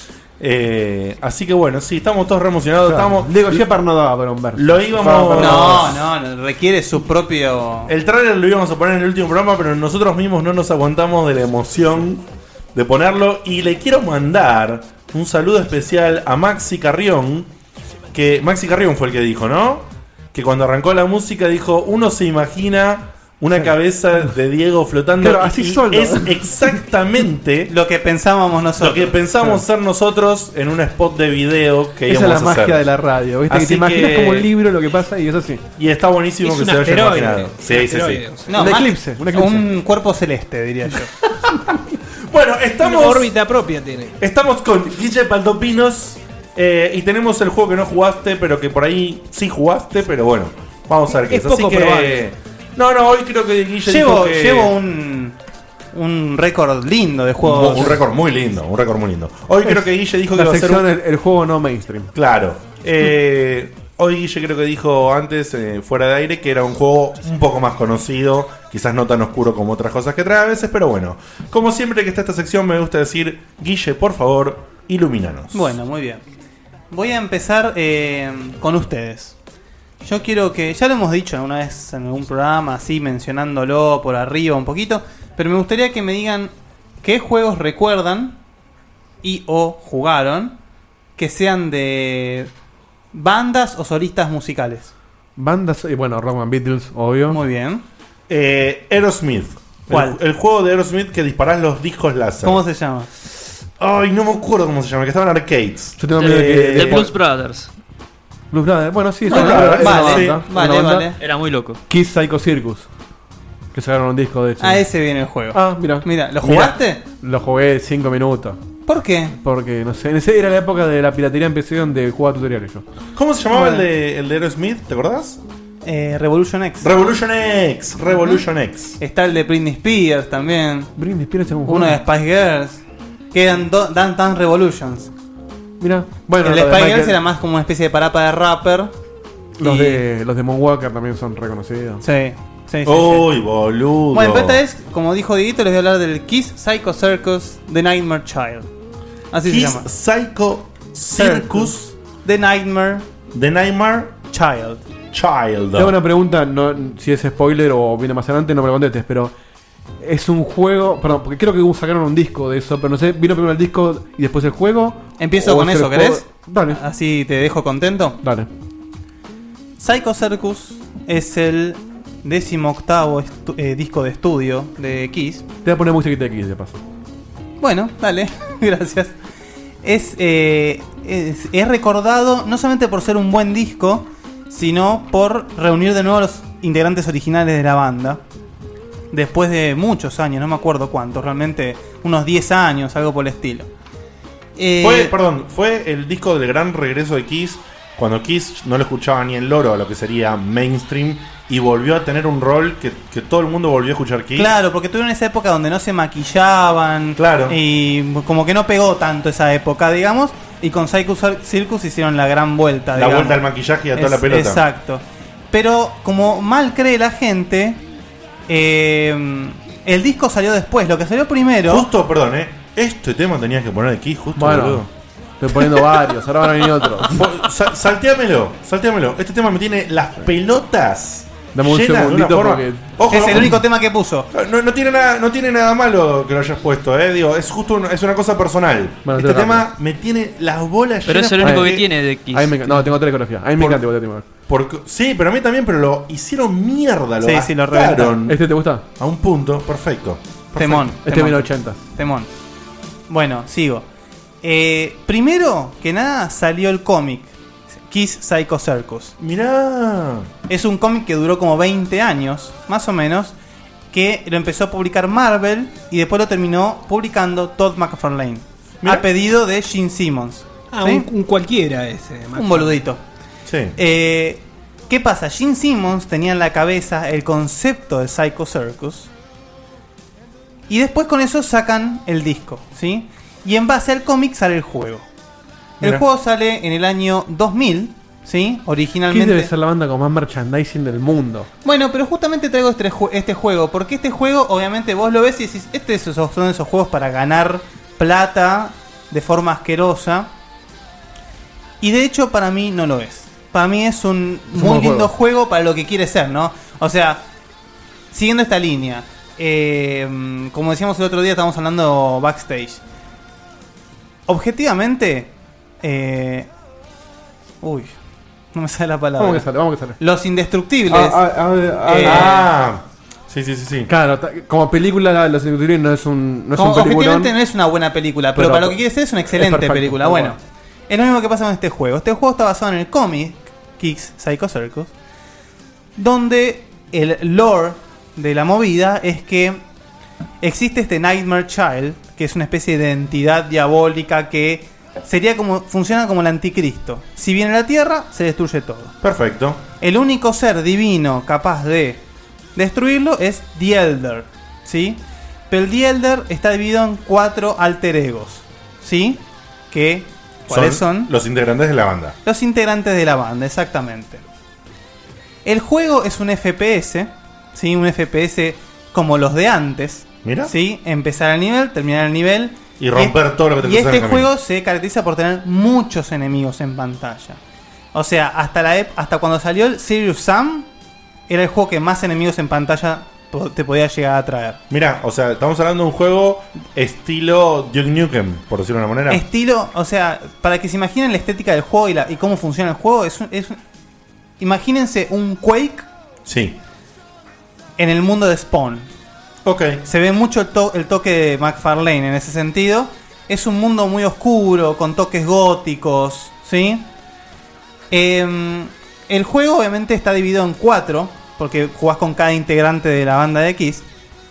Eh, así que bueno, sí, estamos todos re emocionados. Claro, Estamos, Diego Shepard no daba para un verso. Lo íbamos- Daba para un No, verso. no, no, requiere su propio... El trailer lo íbamos a poner en el último programa, pero nosotros mismos no nos aguantamos de la emoción de ponerlo. Y le quiero mandar un saludo especial a Maxi Carrión. Que Maxi Carrión fue el que dijo, ¿no? Que cuando arrancó la música dijo, uno se imagina una cabeza de Diego flotando. Claro, y- así y solo. Es exactamente Lo que pensábamos nosotros. lo que pensamos ser nosotros en un spot de video que Esa es íbamos la a magia hacer. de la radio. ¿Viste? Así que te imaginas que- como un libro lo que pasa y es así. Y está buenísimo Es que un se haya asteroide. imaginado. Un Sí, sí, sí. asteroide. No, Un más- eclipse, un eclipse. Un cuerpo celeste, diría yo. Bueno, Una estamos... órbita propia tiene. Estamos con Guille Paldopinos eh, y tenemos el juego que no jugaste, pero que por ahí sí jugaste, pero bueno, vamos a ver qué Es es. Así poco que, probable. no, no, hoy creo que Guille Llevo, dijo que llevo un, un récord lindo de juegos. un, un récord muy lindo, un récord muy lindo. Hoy creo que Guille dijo que La iba a ser sección un... el, el juego no mainstream. Claro. Eh, hoy Guille creo que dijo antes, eh, fuera de aire, que era un juego un poco más conocido, quizás no tan oscuro como otras cosas que trae a veces, pero bueno. Como siempre que está esta sección me gusta decir, Guille, por favor, ilumínanos. Bueno, muy bien. Voy a empezar eh, con ustedes. Yo quiero que, ya lo hemos dicho una vez en algún programa, así mencionándolo por arriba un poquito, pero me gustaría que me digan qué juegos recuerdan y o jugaron que sean de bandas o solistas musicales. Bandas, y bueno, Rock and Beatles, obvio. Muy bien. Eh, Aerosmith. ¿Cuál? El, el juego de Aerosmith que disparás los discos láser. ¿Cómo se llama? Ay, no me acuerdo cómo se llama, que estaba en arcades. Yo tengo miedo de que- The Blues Brothers. Blues Brothers, bueno, sí, No, es una- claro, es una vale, banda, vale, una banda. vale. Era muy loco. Kiss Psycho Circus. Que sacaron un disco de hecho. A ese viene el juego. Ah, mira. Mira, ¿lo Mira, jugaste? Lo jugué cinco minutos. ¿Por qué? Porque, no sé, en ese era la época de la piratería en P C donde jugaba tutoriales yo. ¿Cómo se llamaba Bueno. el, de, el de Aerosmith? ¿Te acordás? Eh, Revolution X. Revolution X. Revolution X. Está el de Britney Spears también. Britney Spears es un Uno de juego. Spice Girls. Que eran do- Dan Dan Revolutions. Mira, bueno, el de lo de Spice Michael- Girls era más como una especie de parapa de rapper. Los Y- de los de Moonwalker también son reconocidos. Sí, sí, sí. Uy, sí. boludo. Bueno, pero esta vez, como dijo Dieguito, les voy a hablar del Kiss Psycho Circus The Nightmare Child. Así Kiss se llama. Psycho Circus The Nightmare The Nightmare Child. Child. Tengo una pregunta, no, si es spoiler o viene más adelante, no me lo contestes, pero es un juego, perdón, porque creo que sacaron un disco de eso, pero no sé, ¿vino primero el disco y después el juego? Empiezo ¿O con es el eso, juego? ¿querés? Dale. Así te dejo contento. Dale. Psycho Circus es el decimoctavo estu- eh, disco de estudio de Kiss. Te voy a poner musiquita de Kiss de paso. Bueno, dale, gracias. Es, eh, es, es recordado no solamente por ser un buen disco, sino por reunir de nuevo a los integrantes originales de la banda. Después de muchos años, no me acuerdo cuántos, realmente unos diez años, algo por el estilo. Eh, Fue, perdón, fue el disco del gran regreso de Kiss, cuando Kiss no lo escuchaba ni el loro a lo que sería mainstream, y volvió a tener un rol que, que todo el mundo volvió a escuchar Kiss. Claro, porque tuvieron esa época donde no se maquillaban. Claro. Y como que no pegó tanto esa época, digamos. Y con Psycho Circus hicieron la gran vuelta. La digamos. vuelta al maquillaje y a toda Es- la pelota. Exacto. Pero como mal cree la gente, eh, el disco salió después. Lo que salió primero. Justo, perdón, eh. Este tema tenías que poner de Kiss, justo, Bueno, boludo. estoy poniendo varios, ahora van a venir otros. Sa- salteamelo, salteamelo. Este tema me tiene las pelotas Dame un llenas de una segundito forma. porque- Ojo, es el ojo. único tema que puso. No, no tiene nada, no tiene nada malo que lo hayas puesto, eh. Digo, es justo una, es una cosa personal. Bueno, este te lo tema me tiene las bolas Pero llenas. es el único porque- que tiene de Kiss. A mí me enca- no, tengo otra coreografía. A mí me Por- encanta igual de tema. Porque, sí, pero a mí también, pero lo hicieron mierda, lo Sí, sí, lo gastaron reventaron. ¿Este te gusta? a un punto, perfecto. Perfecto. Temón. Este temón. viene ochenta. Temón. Bueno, sigo. Eh, primero que nada salió el cómic Kiss Psycho Circus. Mirá. Es un cómic que duró como veinte años, más o menos, que lo empezó a publicar Marvel y después lo terminó publicando Todd McFarlane. Mirá. A pedido de Gene Simmons. Ah, ¿Sí? un, un cualquiera ese. Un boludito. Sí. Eh, ¿Qué pasa? Gene Simmons tenía en la cabeza el concepto de Psycho Circus. Y después con eso sacan el disco, ¿sí? Y en base al cómic sale el juego. El Mirá. juego sale en el año dos mil, ¿sí? Kiss Originalmente. debe ser la banda con más merchandising del mundo. Bueno, pero justamente traigo este, ju- este juego, porque este juego, obviamente, vos lo ves y decís, este es esos, son esos juegos para ganar plata de forma asquerosa. Y de hecho, para mí no lo es. Para mí es un Es un muy buen lindo juego. juego para lo que quiere ser, ¿no? O sea, siguiendo esta línea, eh, como decíamos el otro día, estábamos hablando backstage. Objetivamente, eh, uy, no me sale la palabra. Vamos que sale, vamos que sale. Los indestructibles. Ah, ah, ah, ah, eh, Ah. Sí, sí, sí, sí. Claro, ta- como película la- Los Indestructibles no es un, no es Como un peliculón. objetivamente no es una buena película, pero, Pero para lo que quiere ser es una es excelente perfecto, película. está Bueno, bueno. es lo mismo que pasa con este juego. Este juego está basado en el cómic Kiss Psycho Circus, donde el lore de la movida es que existe este Nightmare Child, que es una especie de entidad diabólica que sería como funciona como el anticristo. Si viene a la Tierra, se destruye todo. Perfecto. El único ser divino capaz de destruirlo es The Elder, ¿sí? Pero el The Elder está dividido en cuatro alter egos, ¿sí? Que, ¿cuáles son? Los integrantes de la banda. Los integrantes de la banda, exactamente. El juego es un F P S, ¿sí? Un F P S como los de antes. Mira. ¿Sí? Empezar el nivel, terminar el nivel. Y romper todo lo que te Y cruza en este el camino. juego se caracteriza por tener muchos enemigos en pantalla. O sea, hasta, la ep- hasta cuando salió el Serious Sam, era el juego que más enemigos en pantalla po- te podía llegar a atraer. Mirá, o sea, estamos hablando de un juego estilo Duke Nukem, por decirlo de una manera. Estilo, o sea, para que se imaginen la estética del juego y, la, y cómo funciona el juego, es un, es un- imagínense un Quake Sí. en el mundo de Spawn. Ok. Se ve mucho el, to- el toque de McFarlane en ese sentido. Es un mundo muy oscuro, con toques góticos, ¿sí? Em, el juego obviamente está dividido en cuatro, porque jugás con cada integrante de la banda de X.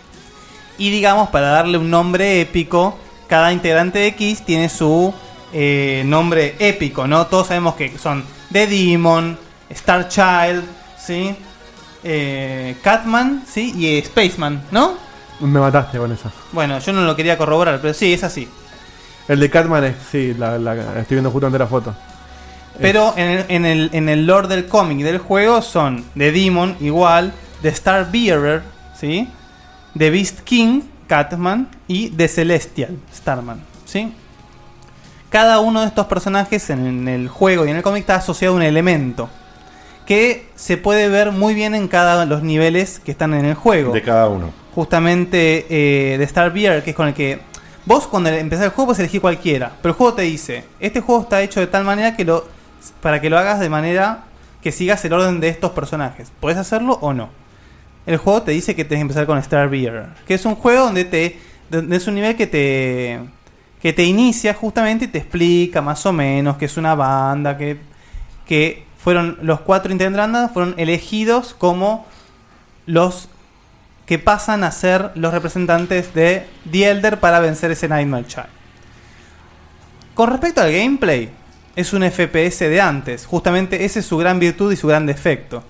Y digamos, para darle un nombre épico, cada integrante de X tiene su eh, nombre épico, ¿no? Todos sabemos que son The Demon, Star Child, ¿sí? Eh, Catman, ¿sí? Y eh, Spaceman, ¿no? Me mataste con esa. Bueno, yo no lo quería corroborar, pero sí, es así. El de Catman es, sí, la, la- estoy viendo justamente la foto. Pero en el, en el, en el lore del cómic del juego son The Demon, igual, The Star Bearer, ¿sí? The Beast King, Catman, y The Celestial, Starman, ¿sí? Cada uno de estos personajes en el juego y en el cómic está asociado a un elemento que se puede ver muy bien en cada uno de los niveles que están en el juego. De cada uno. Justamente eh, The Star Bearer, que es con el que vos cuando empezás el juego puedes elegir cualquiera, pero el juego te dice, este juego está hecho de tal manera que lo para que lo hagas de manera que sigas el orden de estos personajes. ¿Puedes hacerlo o no? El juego te dice que tienes que empezar con Star Bearer, que es un juego donde te donde es un nivel que te que te inicia justamente y te explica más o menos que es una banda, que que fueron los cuatro integrantes fueron elegidos como los que pasan a ser los representantes de The Elder para vencer ese Nightmare Child. Con respecto al gameplay, es un F P S de antes. Justamente esa es su gran virtud y su gran defecto.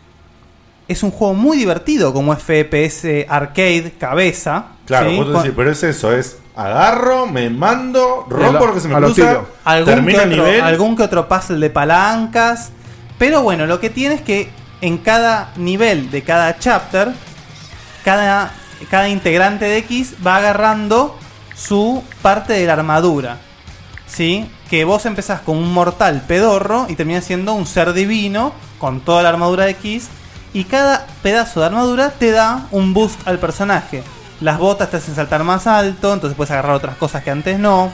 Es un juego muy divertido como F P S arcade, cabeza. Claro, ¿sí? vos te Con- decís, pero es eso, es agarro, me mando, A rompo lo- lo que se me a lo cruza, tiro. algún, que termino el otro, nivel. algún que otro puzzle de palancas. Pero bueno, lo que tiene es que en cada nivel de cada chapter, cada, cada integrante de X va agarrando su parte de la armadura. ¿Sí? Que vos empezás con un mortal pedorro y terminás siendo un ser divino con toda la armadura de X. Y cada pedazo de armadura te da un boost al personaje. Las botas te hacen saltar más alto, entonces puedes agarrar otras cosas que antes no.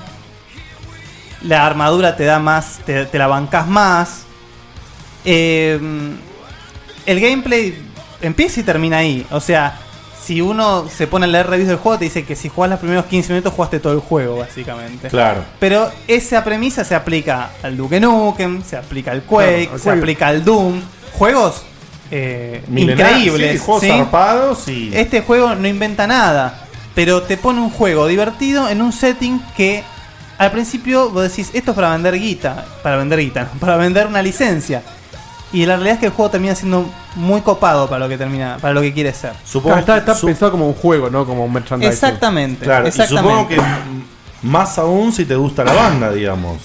La armadura te da más, te, te la bancas más. Eh, el gameplay empieza y termina ahí. O sea, si uno se pone a leer reviews del juego, te dice que si jugás los primeros quince minutos, jugaste todo el juego, básicamente. Claro. Pero esa premisa se aplica al Duke Nukem, se aplica al Quake, Claro, al se Quake. aplica al Doom. Juegos eh, Milenar- increíbles. sí, juegos ¿sí? zarpados y- Este juego no inventa nada, pero te pone un juego divertido en un setting que al principio vos decís, esto es para vender guita, para vender guita, no, para vender una licencia. Y la realidad es que el juego termina siendo muy copado para lo que termina, para lo que quiere ser. Claro, está está pensado como un juego, ¿no? Como un merchandising. Exactamente. Claro, y exactamente. supongo que más aún si te gusta la banda, digamos.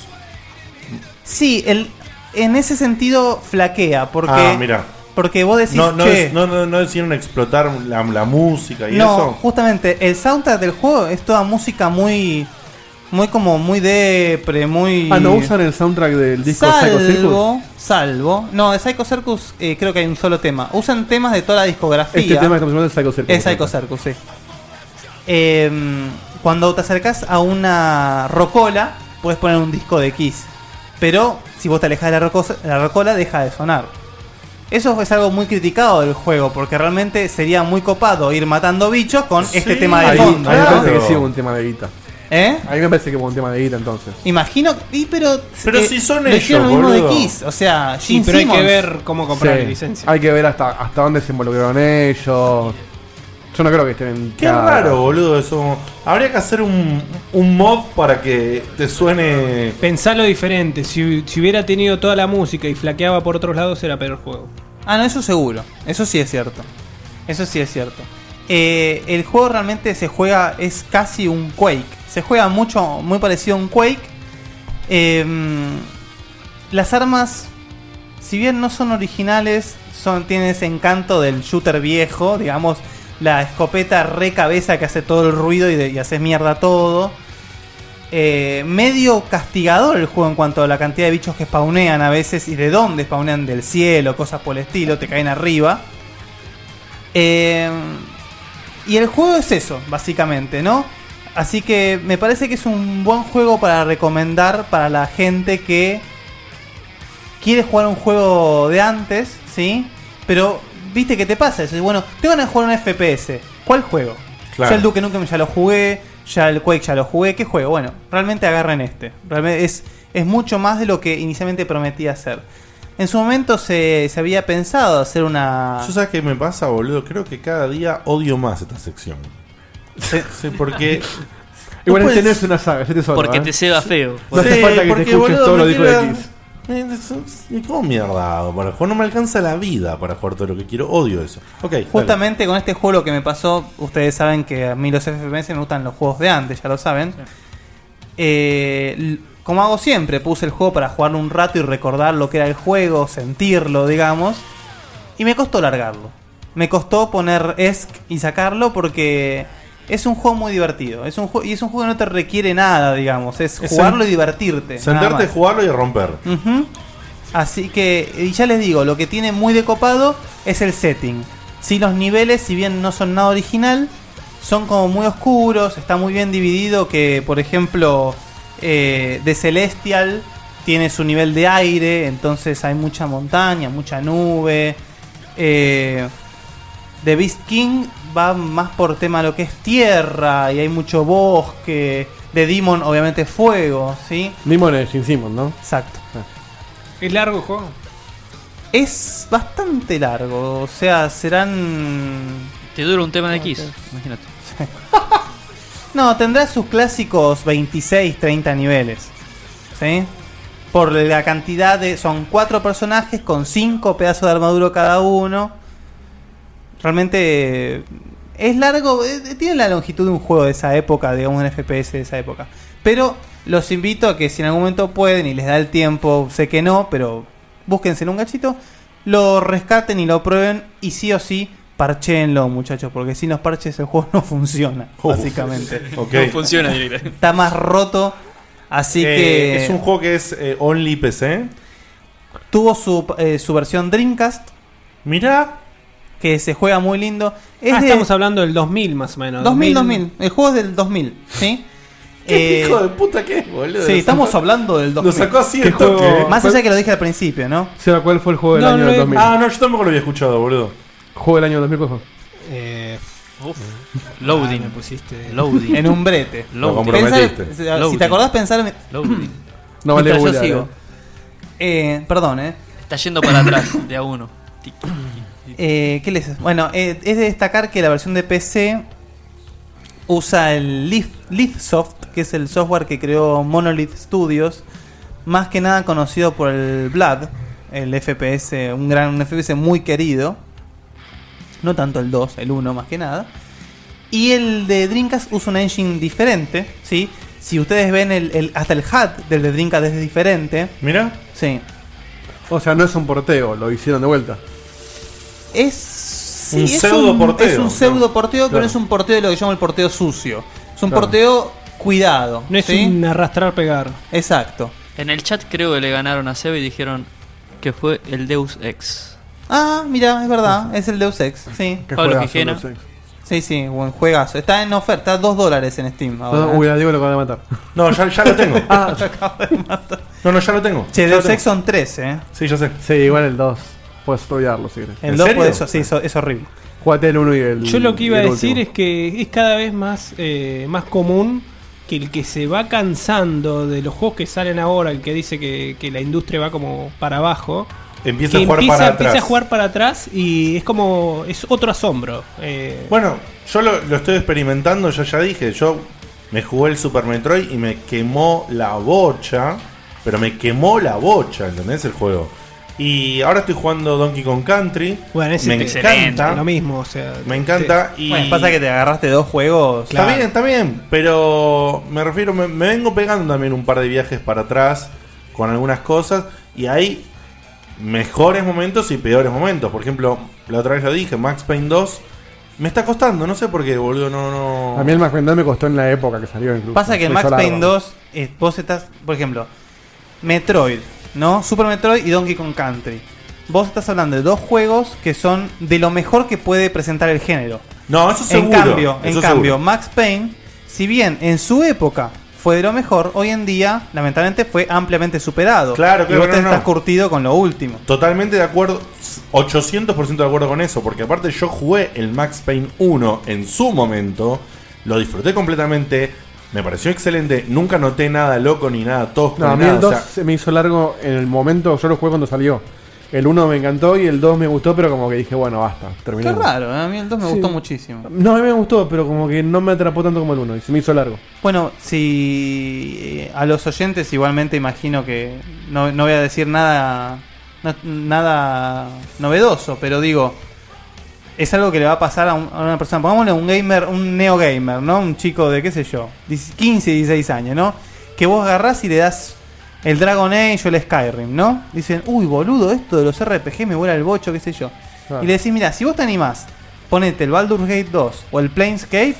Sí, el, en ese sentido flaquea, porque, Ah, mira. porque vos decís, No, no, che, es- no, no, no decidieron explotar la, la música y no, eso. justamente el soundtrack del juego es toda música muy, muy como muy depre, muy. Ah, ¿no usan el soundtrack del disco Psycho Circus? Salvo, salvo. No, de Psycho Circus eh, creo que hay un solo tema. Usan temas de toda la discografía. Este tema que estamos hablando es Psycho Circus. Es Psycho Circus, sí. Eh, cuando te acercas a una rocola, puedes poner un disco de Kiss. Pero si vos te alejas de la, rocosa- la rocola, deja de sonar. Eso es algo muy criticado del juego, porque realmente sería muy copado ir matando bichos con este tema de ahí, fondo. ahí me ¿no? parece que sí hubo un tema de guita. ¿Eh? Ahí me parece que hubo un tema de guita entonces. Imagino, y pero, Pero eh, si son lo ellos, hicieron lo mismo boludo. de Kiss, o sea, Sí, Gene pero hay que Simmons. ver cómo comprar Sí, la licencia. hay que ver hasta, hasta dónde se involucraron ellos. Yo no creo que estén. Qué cada- raro, boludo, eso. Habría que hacer un, un mod para que te suene. Pensalo diferente. Si, si hubiera tenido toda la música y flaqueaba por otros lados, era peor juego. Ah, no, eso seguro. Eso sí es cierto. Eso sí es cierto. Eh, el juego realmente se juega, es casi un Quake. Se juega mucho, muy parecido a un Quake. Eh, las armas, si bien no son originales, son, tienen ese encanto del shooter viejo, digamos, la escopeta re cabeza que hace todo el ruido y, de, y haces mierda todo. Eh, medio castigador el juego en cuanto a la cantidad de bichos que spawnean a veces y de dónde spawnean, del cielo, cosas por el estilo, te caen arriba. Eh, Y el juego es eso, básicamente, ¿no? Así que me parece que es un buen juego para recomendar para la gente que quiere jugar un juego de antes, ¿sí? Pero, ¿viste qué te pasa? Es, bueno, tengo ganas de jugar un F P S. ¿Cuál juego? Claro. Ya el Duke Nukem ya lo jugué, ya el Quake ya lo jugué. ¿Qué juego? Bueno, realmente agarren este. Realmente es, es mucho más de lo que inicialmente prometía hacer. En su momento se, se había pensado hacer una... ¿Yo sabes qué me pasa, boludo? Creo que cada día odio más esta sección. Sí, sí, porque... Igual no este puedes- no es una saga, yo te solo, Porque ¿eh? te ceba feo. No hace Sí, falta que te porque, escuches boludo, todo lo me disco de quiero- X. Eh, ¿Cómo mierda hago para jugar? No me alcanza la vida para jugar todo lo que quiero. Odio eso. Ok, dale. Justamente con este juego lo que me pasó, ustedes saben que a mí los F P S me gustan los juegos de antes, ya lo saben. Eh, l- como hago siempre, puse el juego para jugarlo un rato y recordar lo que era el juego, sentirlo, digamos. Y me costó largarlo. Me costó poner E S C y sacarlo porque es un juego muy divertido. Es un juego, y es un juego que no te requiere nada, digamos. Es, Es jugarlo sen- y divertirte. nada Sentarte, más. jugarlo y romper. Ujú. Así que, y ya les digo, lo que tiene muy de copado es el setting. Sí, los niveles, si bien no son nada original, son como muy oscuros, está muy bien dividido. Que, por ejemplo, eh, The Celestial tiene su nivel de aire, entonces hay mucha montaña, mucha nube. Eh, The Beast King va más por tema de lo que es tierra y hay mucho bosque. The Demon, obviamente, fuego, ¿sí? Demon es Gene Simmons, ¿no? Exacto. ¿Es largo el juego? Es bastante largo, o sea, serán... Te dura un tema de Kiss, imagínate. No, tendrá sus clásicos veintiséis, treinta niveles. ¿Sí? Por la cantidad de... Son cuatro personajes con cinco pedazos de armadura cada uno. Realmente... Es largo, eh, tiene la longitud de un juego de esa época, digamos un F P S de esa época. Pero los invito a que si en algún momento pueden y les da el tiempo, sé que no, pero búsquense un gachito, lo rescaten y lo prueben y sí o sí parchéenlo, muchachos, porque sin los parches el juego no funciona, Oh, básicamente. ok. No funciona directamente. Está más roto, así Eh, que... Es un juego que es eh, only P C. Tuvo su, eh, su versión Dreamcast. Mirá. Que se juega muy lindo. Es Ah, de estamos hablando del dos mil más o menos. dos mil, dos mil. El juego es del dos mil, ¿sí? ¿Qué Eh, hijo de puta que es, boludo? Sí, estamos hablando del dos mil. Lo sacó así ¿Qué el toque. juego? Más allá que lo dije al principio, ¿no? Seba, ¿cuál fue el juego del No, año no del es- dos mil? Ah, no, yo tampoco lo había escuchado, boludo. ¿Juego del año dos mil cuál fue? Eh, Uf. Loading. ah, me pusiste. Loading. En un brete. Lo Loading. comprometiste. Pensá- si Loading. te acordás pensar... en- Loading. No vale Mientras yo googlear, sigo. eh. Eh, perdón, ¿eh? Está yendo para atrás de a uno. Tic, tic, tic. Eh, ¿Qué les? Bueno, eh, es de destacar que la versión de P C usa el Leaf, Leafsoft, que es el software que creó Monolith Studios, más que nada conocido por el Blood, el F P S, un gran un F P S muy querido. No tanto el dos, el uno más que nada. Y el de Dreamcast usa un engine diferente, ¿sí? Si ustedes ven el, el- hasta el H U D del de Dreamcast es diferente. Mira. Sí. O sea, no es un porteo, lo hicieron de vuelta. Es sí, Un es pseudo un- porteo, Es un ¿no? pseudo porteo, pero Claro. es un porteo de lo que llamo el porteo sucio. Es un Claro. porteo cuidado. No es ¿sí? un arrastrar pegar. Exacto. En el chat creo que le ganaron a Seba y dijeron que fue el Deus Ex. Ah, mira, es verdad, es el Deus Ex. Sí, ¿Qué Pablo juegazo, Quijena. no sé. sí, sí, buen juegazo. Está en oferta, está a dos dólares en Steam. No, Ahora, uy, a Diego lo van a matar. No, ya, ya lo tengo. Ah, lo acabo de matar. No, no, ya lo tengo. Che, Ya lo Deus tengo. Ex son tres, eh. Sí, ya sé. Sí, igual el dos. Puedes probarlo si querés. El ¿En dos serio? puede eso, sí, eso- es horrible. Jugate el uno y el. Yo lo que iba y a el decir último. es que es cada vez más, eh, más común que el que se va cansando de los juegos que salen ahora, el que dice que, que la industria va como para abajo, Empieza que a jugar empieza, para empieza atrás. a jugar para atrás y es como, es otro asombro. Eh, Bueno, yo lo, lo estoy experimentando, yo ya dije, yo me jugué el Super Metroid y me quemó la bocha, pero me quemó la bocha, ¿entendés? El juego. Y ahora estoy jugando Donkey Kong Country. bueno, es me excelente, encanta. lo mismo, o sea, Me encanta y... Bueno, pasa que te agarraste dos juegos. Está bien, está bien, pero me refiero, me, me vengo pegando también un par de viajes para atrás con algunas cosas y hay mejores momentos y peores momentos. Por ejemplo, la otra vez lo dije, Max Payne dos me está costando, no sé por qué, boludo, no, no... A mí el Max Payne dos me costó en la época que salió incluso. Pasa que en Se Max hizo largo. Payne dos, eh, vos estás, por ejemplo, Metroid, ¿no? Super Metroid y Donkey Kong Country. Vos estás hablando de dos juegos que son de lo mejor que puede presentar el género. No, eso En seguro, cambio, en eso cambio seguro. Max Payne, si bien en su época fue de lo mejor, hoy en día, lamentablemente, fue ampliamente superado. Claro, y claro, vos te no, no. estás curtido con lo último. Totalmente de acuerdo, ochocientos por ciento de acuerdo con eso, porque aparte yo jugué el Max Payne uno en su momento, lo disfruté completamente, me pareció excelente, nunca noté nada loco ni nada tosco. No, a ni mí nada, el dos o sea, se me hizo largo en el momento, yo lo jugué cuando salió. El uno me encantó y el dos me gustó, pero como que dije, bueno, basta, Qué terminemos. raro, ¿eh? A mí el dos me Sí. gustó muchísimo. No, a mí me gustó, pero como que no me atrapó tanto como el uno y se me hizo largo. Bueno, si eh, a los oyentes igualmente imagino que no, no voy a decir nada no- nada novedoso, pero digo, es algo que le va a pasar a, un- a una persona, pongámosle un gamer, un neo gamer, ¿no? Un chico de qué sé yo, quince, dieciséis años, ¿no? Que vos agarrás y le das el Dragon Age o el Skyrim, ¿no? Dicen, uy, boludo, esto de los R P G me vuela el bocho, qué sé yo. Claro. Y le decís, mira, si vos te animás, ponete el Baldur's Gate dos o el Planescape,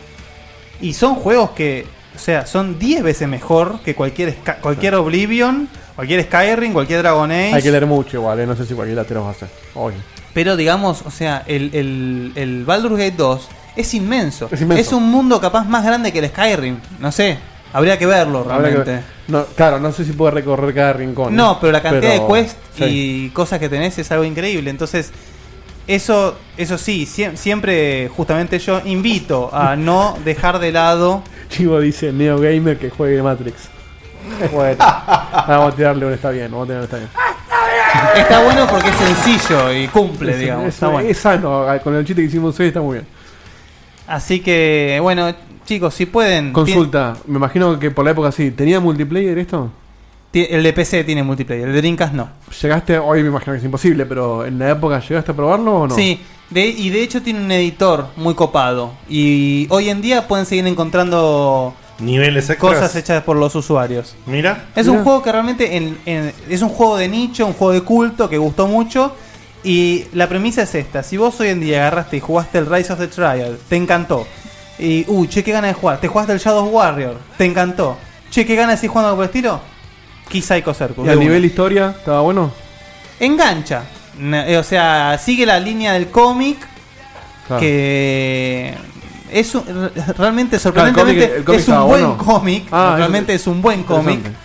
y son juegos que, o sea, son diez veces mejor que cualquier Sky- cualquier Oblivion, cualquier Skyrim, cualquier Dragon Age. Hay que leer mucho igual, ¿eh? No sé si cualquier latero va a hacer. Obvio. Pero digamos, o sea, el, el, el Baldur's Gate dos es inmenso. Es inmenso. un mundo capaz más grande que el Skyrim. No sé, habría que verlo Habrá que realmente. ver. No, claro, no sé si puede recorrer cada rincón. No, pero la cantidad pero- de quests sí. y cosas que tenés es algo increíble. Entonces, eso eso sí, sie- siempre justamente yo invito a no dejar de lado. Chivo dice Neo Gamer que juegue Matrix. Bueno, vamos a tirarle un está bien, vamos a tirarle un está bien. Está bueno porque es sencillo y cumple, Es- digamos. es, está bueno. es sano, con el chiste que hicimos hoy está muy bien. Así que, bueno, chicos, si pueden. Consulta, me imagino que por la época sí. ¿Tenía multiplayer esto? ti- El de P C tiene multiplayer, el de Dreamcast no. ¿Llegaste? Hoy me imagino que es imposible, pero en la época ¿llegaste a probarlo o no? Sí, de, y de hecho tiene un editor muy copado. Y hoy en día pueden seguir encontrando niveles extras. cosas hechas por los usuarios. Mira. Es Mira. un juego que realmente en- en- es un juego de nicho, un juego de culto que gustó mucho. Y la premisa es esta: si vos hoy en día agarraste y jugaste el Rise of the Trial, te encantó. Y, uy, che, qué ganas de jugar. Te jugaste el Shadow Warrior, te encantó. Che, qué ganas de seguir jugando por el estilo. Quizá Psycho Circus. ¿Y de a una. nivel historia estaba bueno? Engancha. N- eh, O sea, sigue la línea del cómic. Claro. Que es un- re- realmente Claro, sorprendentemente el cómic- el cómic es un estaba buen bueno. cómic. Ah, realmente eso- es un buen cómic. interesante.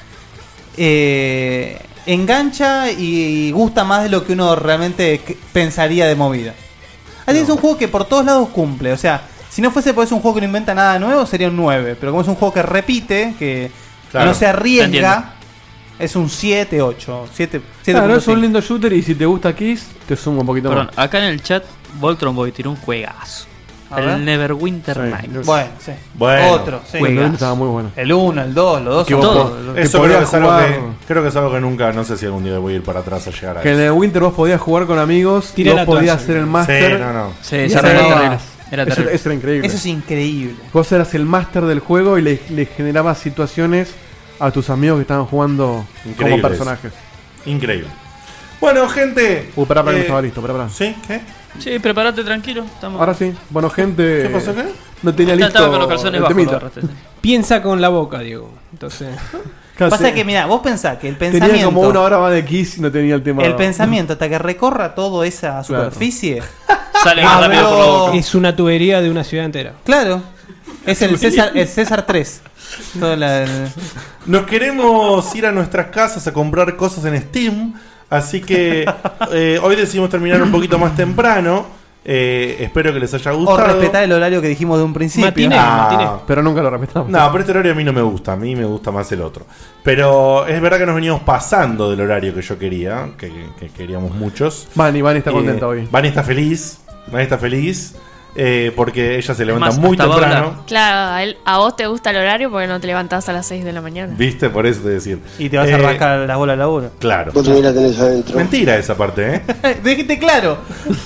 Eh, engancha y gusta más de lo que uno realmente c- pensaría de movida. Así es un juego que por todos lados cumple. O sea, si no fuese porque es un juego que no inventa nada nuevo, sería un nueve. Pero como es un juego que repite, que Claro, no se te arriesga, entiendo. es un siete ocho. siete, Claro, es un lindo shooter y si te gusta Kiss, te sumo un poquito Perdón, más. acá en el chat Voltron Boy tiró un juegazo. A el ver. Neverwinter Sí. Nights. Bueno, sí. Bueno. Otro, sí. Juegazo. Estaba muy bueno. El uno, el dos, los dos Que son vos todos. po- que Eso creo podías que, es algo jugar- que, creo que es algo que nunca, no sé si algún día voy a ir para atrás a llegar a Que en eso. el Winter vos podías jugar con amigos, Tirá vos la podías toalla. hacer el máster. Sí, no, no. Sí, y esa era ganabas- terrible. Era Eso, terrible. eso era increíble. Eso es increíble. Vos eras el máster del juego y le, le generabas situaciones a tus amigos que estaban jugando Increíble como eso. personajes. Increíble. Bueno, gente. Uh, pará, pará, que eh, no estaba listo, pará, pará. ¿Sí? ¿Qué? Sí, prepárate tranquilo. Estamos... Ahora sí. Bueno, gente. ¿Qué pasó, qué? No tenía Ya listo. estaba con los calzones el bajos, temita. lo agarraste. Piensa con la boca, Diego. Entonces. Pasa que, mira, vos pensás que el Tenía pensamiento. como una hora más de Kiss y no tenía el tema. El pensamiento, hasta que recorra toda esa superficie. Sale más Habló- rápido por la boca. Es una tubería de una ciudad entera. Claro. Es el César, el César tres. Toda la- Nos queremos ir a nuestras casas a comprar cosas en Steam. Así que eh, hoy decidimos terminar un poquito más temprano. Eh, espero que les haya O gustado. respetar el horario que dijimos de un principio. Matiné, Ah, matiné. Pero nunca lo respetamos. No, pero este horario a mí no me gusta. A mí me gusta más el otro. Pero es verdad que nos venimos pasando del horario que yo quería. Que, que queríamos muchos. Vani, Vani está Eh, contenta hoy. Vani está feliz. Vani está feliz. eh, porque ella se levanta más, muy hasta va a temprano. hablar. Claro, a, él- a vos te gusta el horario porque no te levantás a las seis de la mañana. ¿Viste? Por eso te decir. Y te vas Eh, a arrancar la bola de laburo. Claro. Vos también la tenés adentro. Mentira esa parte, ¿eh? Déjate claro.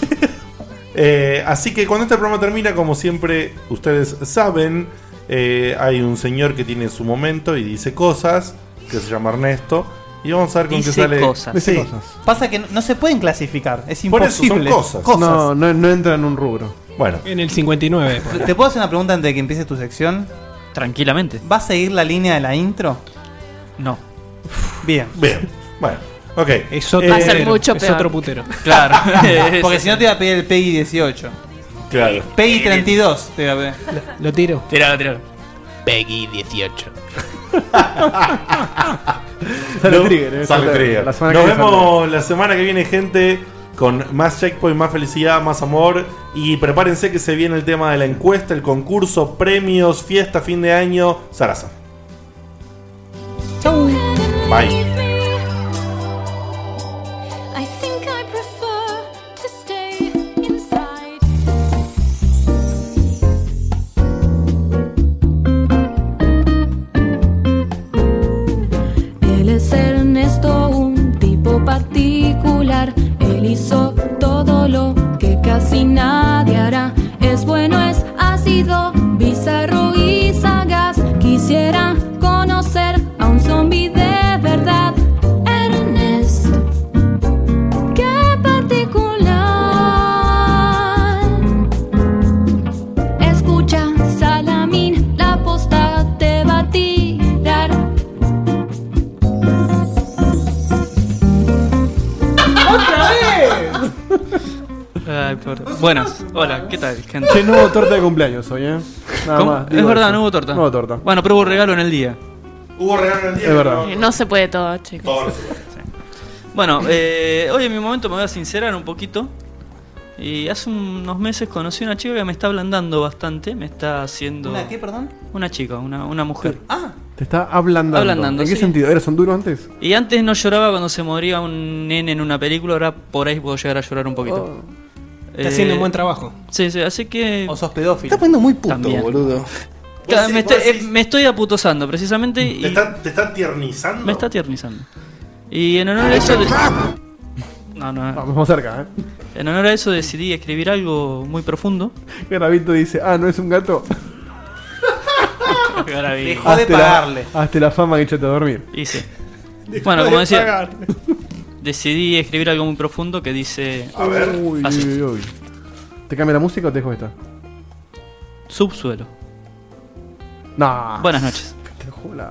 Eh, así que cuando este programa termina, como siempre ustedes saben, eh, hay un señor que tiene su momento y dice cosas, que se llama Ernesto, y vamos a ver con Dice qué sale. cosas. Dice Sí. cosas. Pasa que no, no se pueden clasificar. Es Por eso son imposible. cosas. No, no, no entra en un rubro. Bueno, En el cincuenta y nueve. pues. ¿Te puedo hacer una pregunta antes de que empieces tu sección? Tranquilamente. ¿Vas a seguir la línea de la intro? No. Bien. bien. Bueno, ok. Es otro Va a ser putero. mucho es peor. otro putero. Claro. Porque si no te iba a pedir el Peggy dieciocho. Claro. Peggy treinta y dos. Te voy a ver. Lo tiro. Tiralo, tiralo. Peggy dieciocho. Sale No, trigger, eh, sale sale- trigger. la semana Nos que viene vemos la semana que viene, gente, con más checkpoint, más felicidad, más amor. Y prepárense que se viene el tema de la encuesta, el concurso, premios, fiesta, fin de año. Sarasa. Chau. Bye. I think I prefer to stay inside. Él es Ernesto, un tipo particular. Él hizo todo lo que casi nadie hará. Es bueno, es ácido, bizarro y sagaz. Quisiera conocer a un zombie de verdad. Ernest, qué particular. Escucha, Salamín, la posta te va a tirar. ¡Otra vez! Ay, por... Buenas, hola, ¿qué tal, gente? Che, no hubo torta de cumpleaños hoy, eh. Nada ¿Cómo? más. Es digo verdad, eso. no hubo torta. No hubo torta. Bueno, pero hubo regalo en el día. Hubo regalo en el día. Es verdad. Eh, No se puede todo, chicos. Bueno, eh, hoy en mi momento me voy a sincerar un poquito. Y hace unos meses conocí a una chica que me está ablandando bastante. Me está haciendo. ¿Una qué, perdón? Una chica, una, una mujer. Ah, Te está ablandando. Ablandando, ¿En qué sí. sentido? ¿Eras Honduras antes? Y antes no lloraba cuando se moría un nene en una película. Ahora por ahí puedo llegar a llorar un poquito. Oh. Está haciendo un buen trabajo. Sí, sí, así que. o sos pedófilo. Está poniendo muy puto, También. boludo. Claro, Vos me, decís- estoy, vos eh, decís- me estoy aputosando precisamente. Y ¿Te está, te está tiernizando? me está tiernizando. Y en honor a eso. de- No, no, no. Vamos cerca, eh. En honor a eso decidí escribir algo muy profundo. Gravito dice, ah, ¿no es un gato? Dejó de Hazte la- pagarle. Hazte la fama que échate a dormir. Y sí. Bueno, como decía, decidí escribir algo muy profundo que dice A ver. Uy, así. uy, uy. ¿Te cambia la música o te dejo esta? Subsuelo. Nah. Buenas noches. Te juro.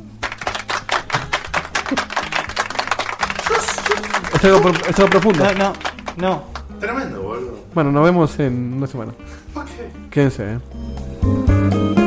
Es algo, pro- es algo profundo. No, no, no. Tremendo, boludo. Bueno, nos vemos en una semana. Quédense, eh.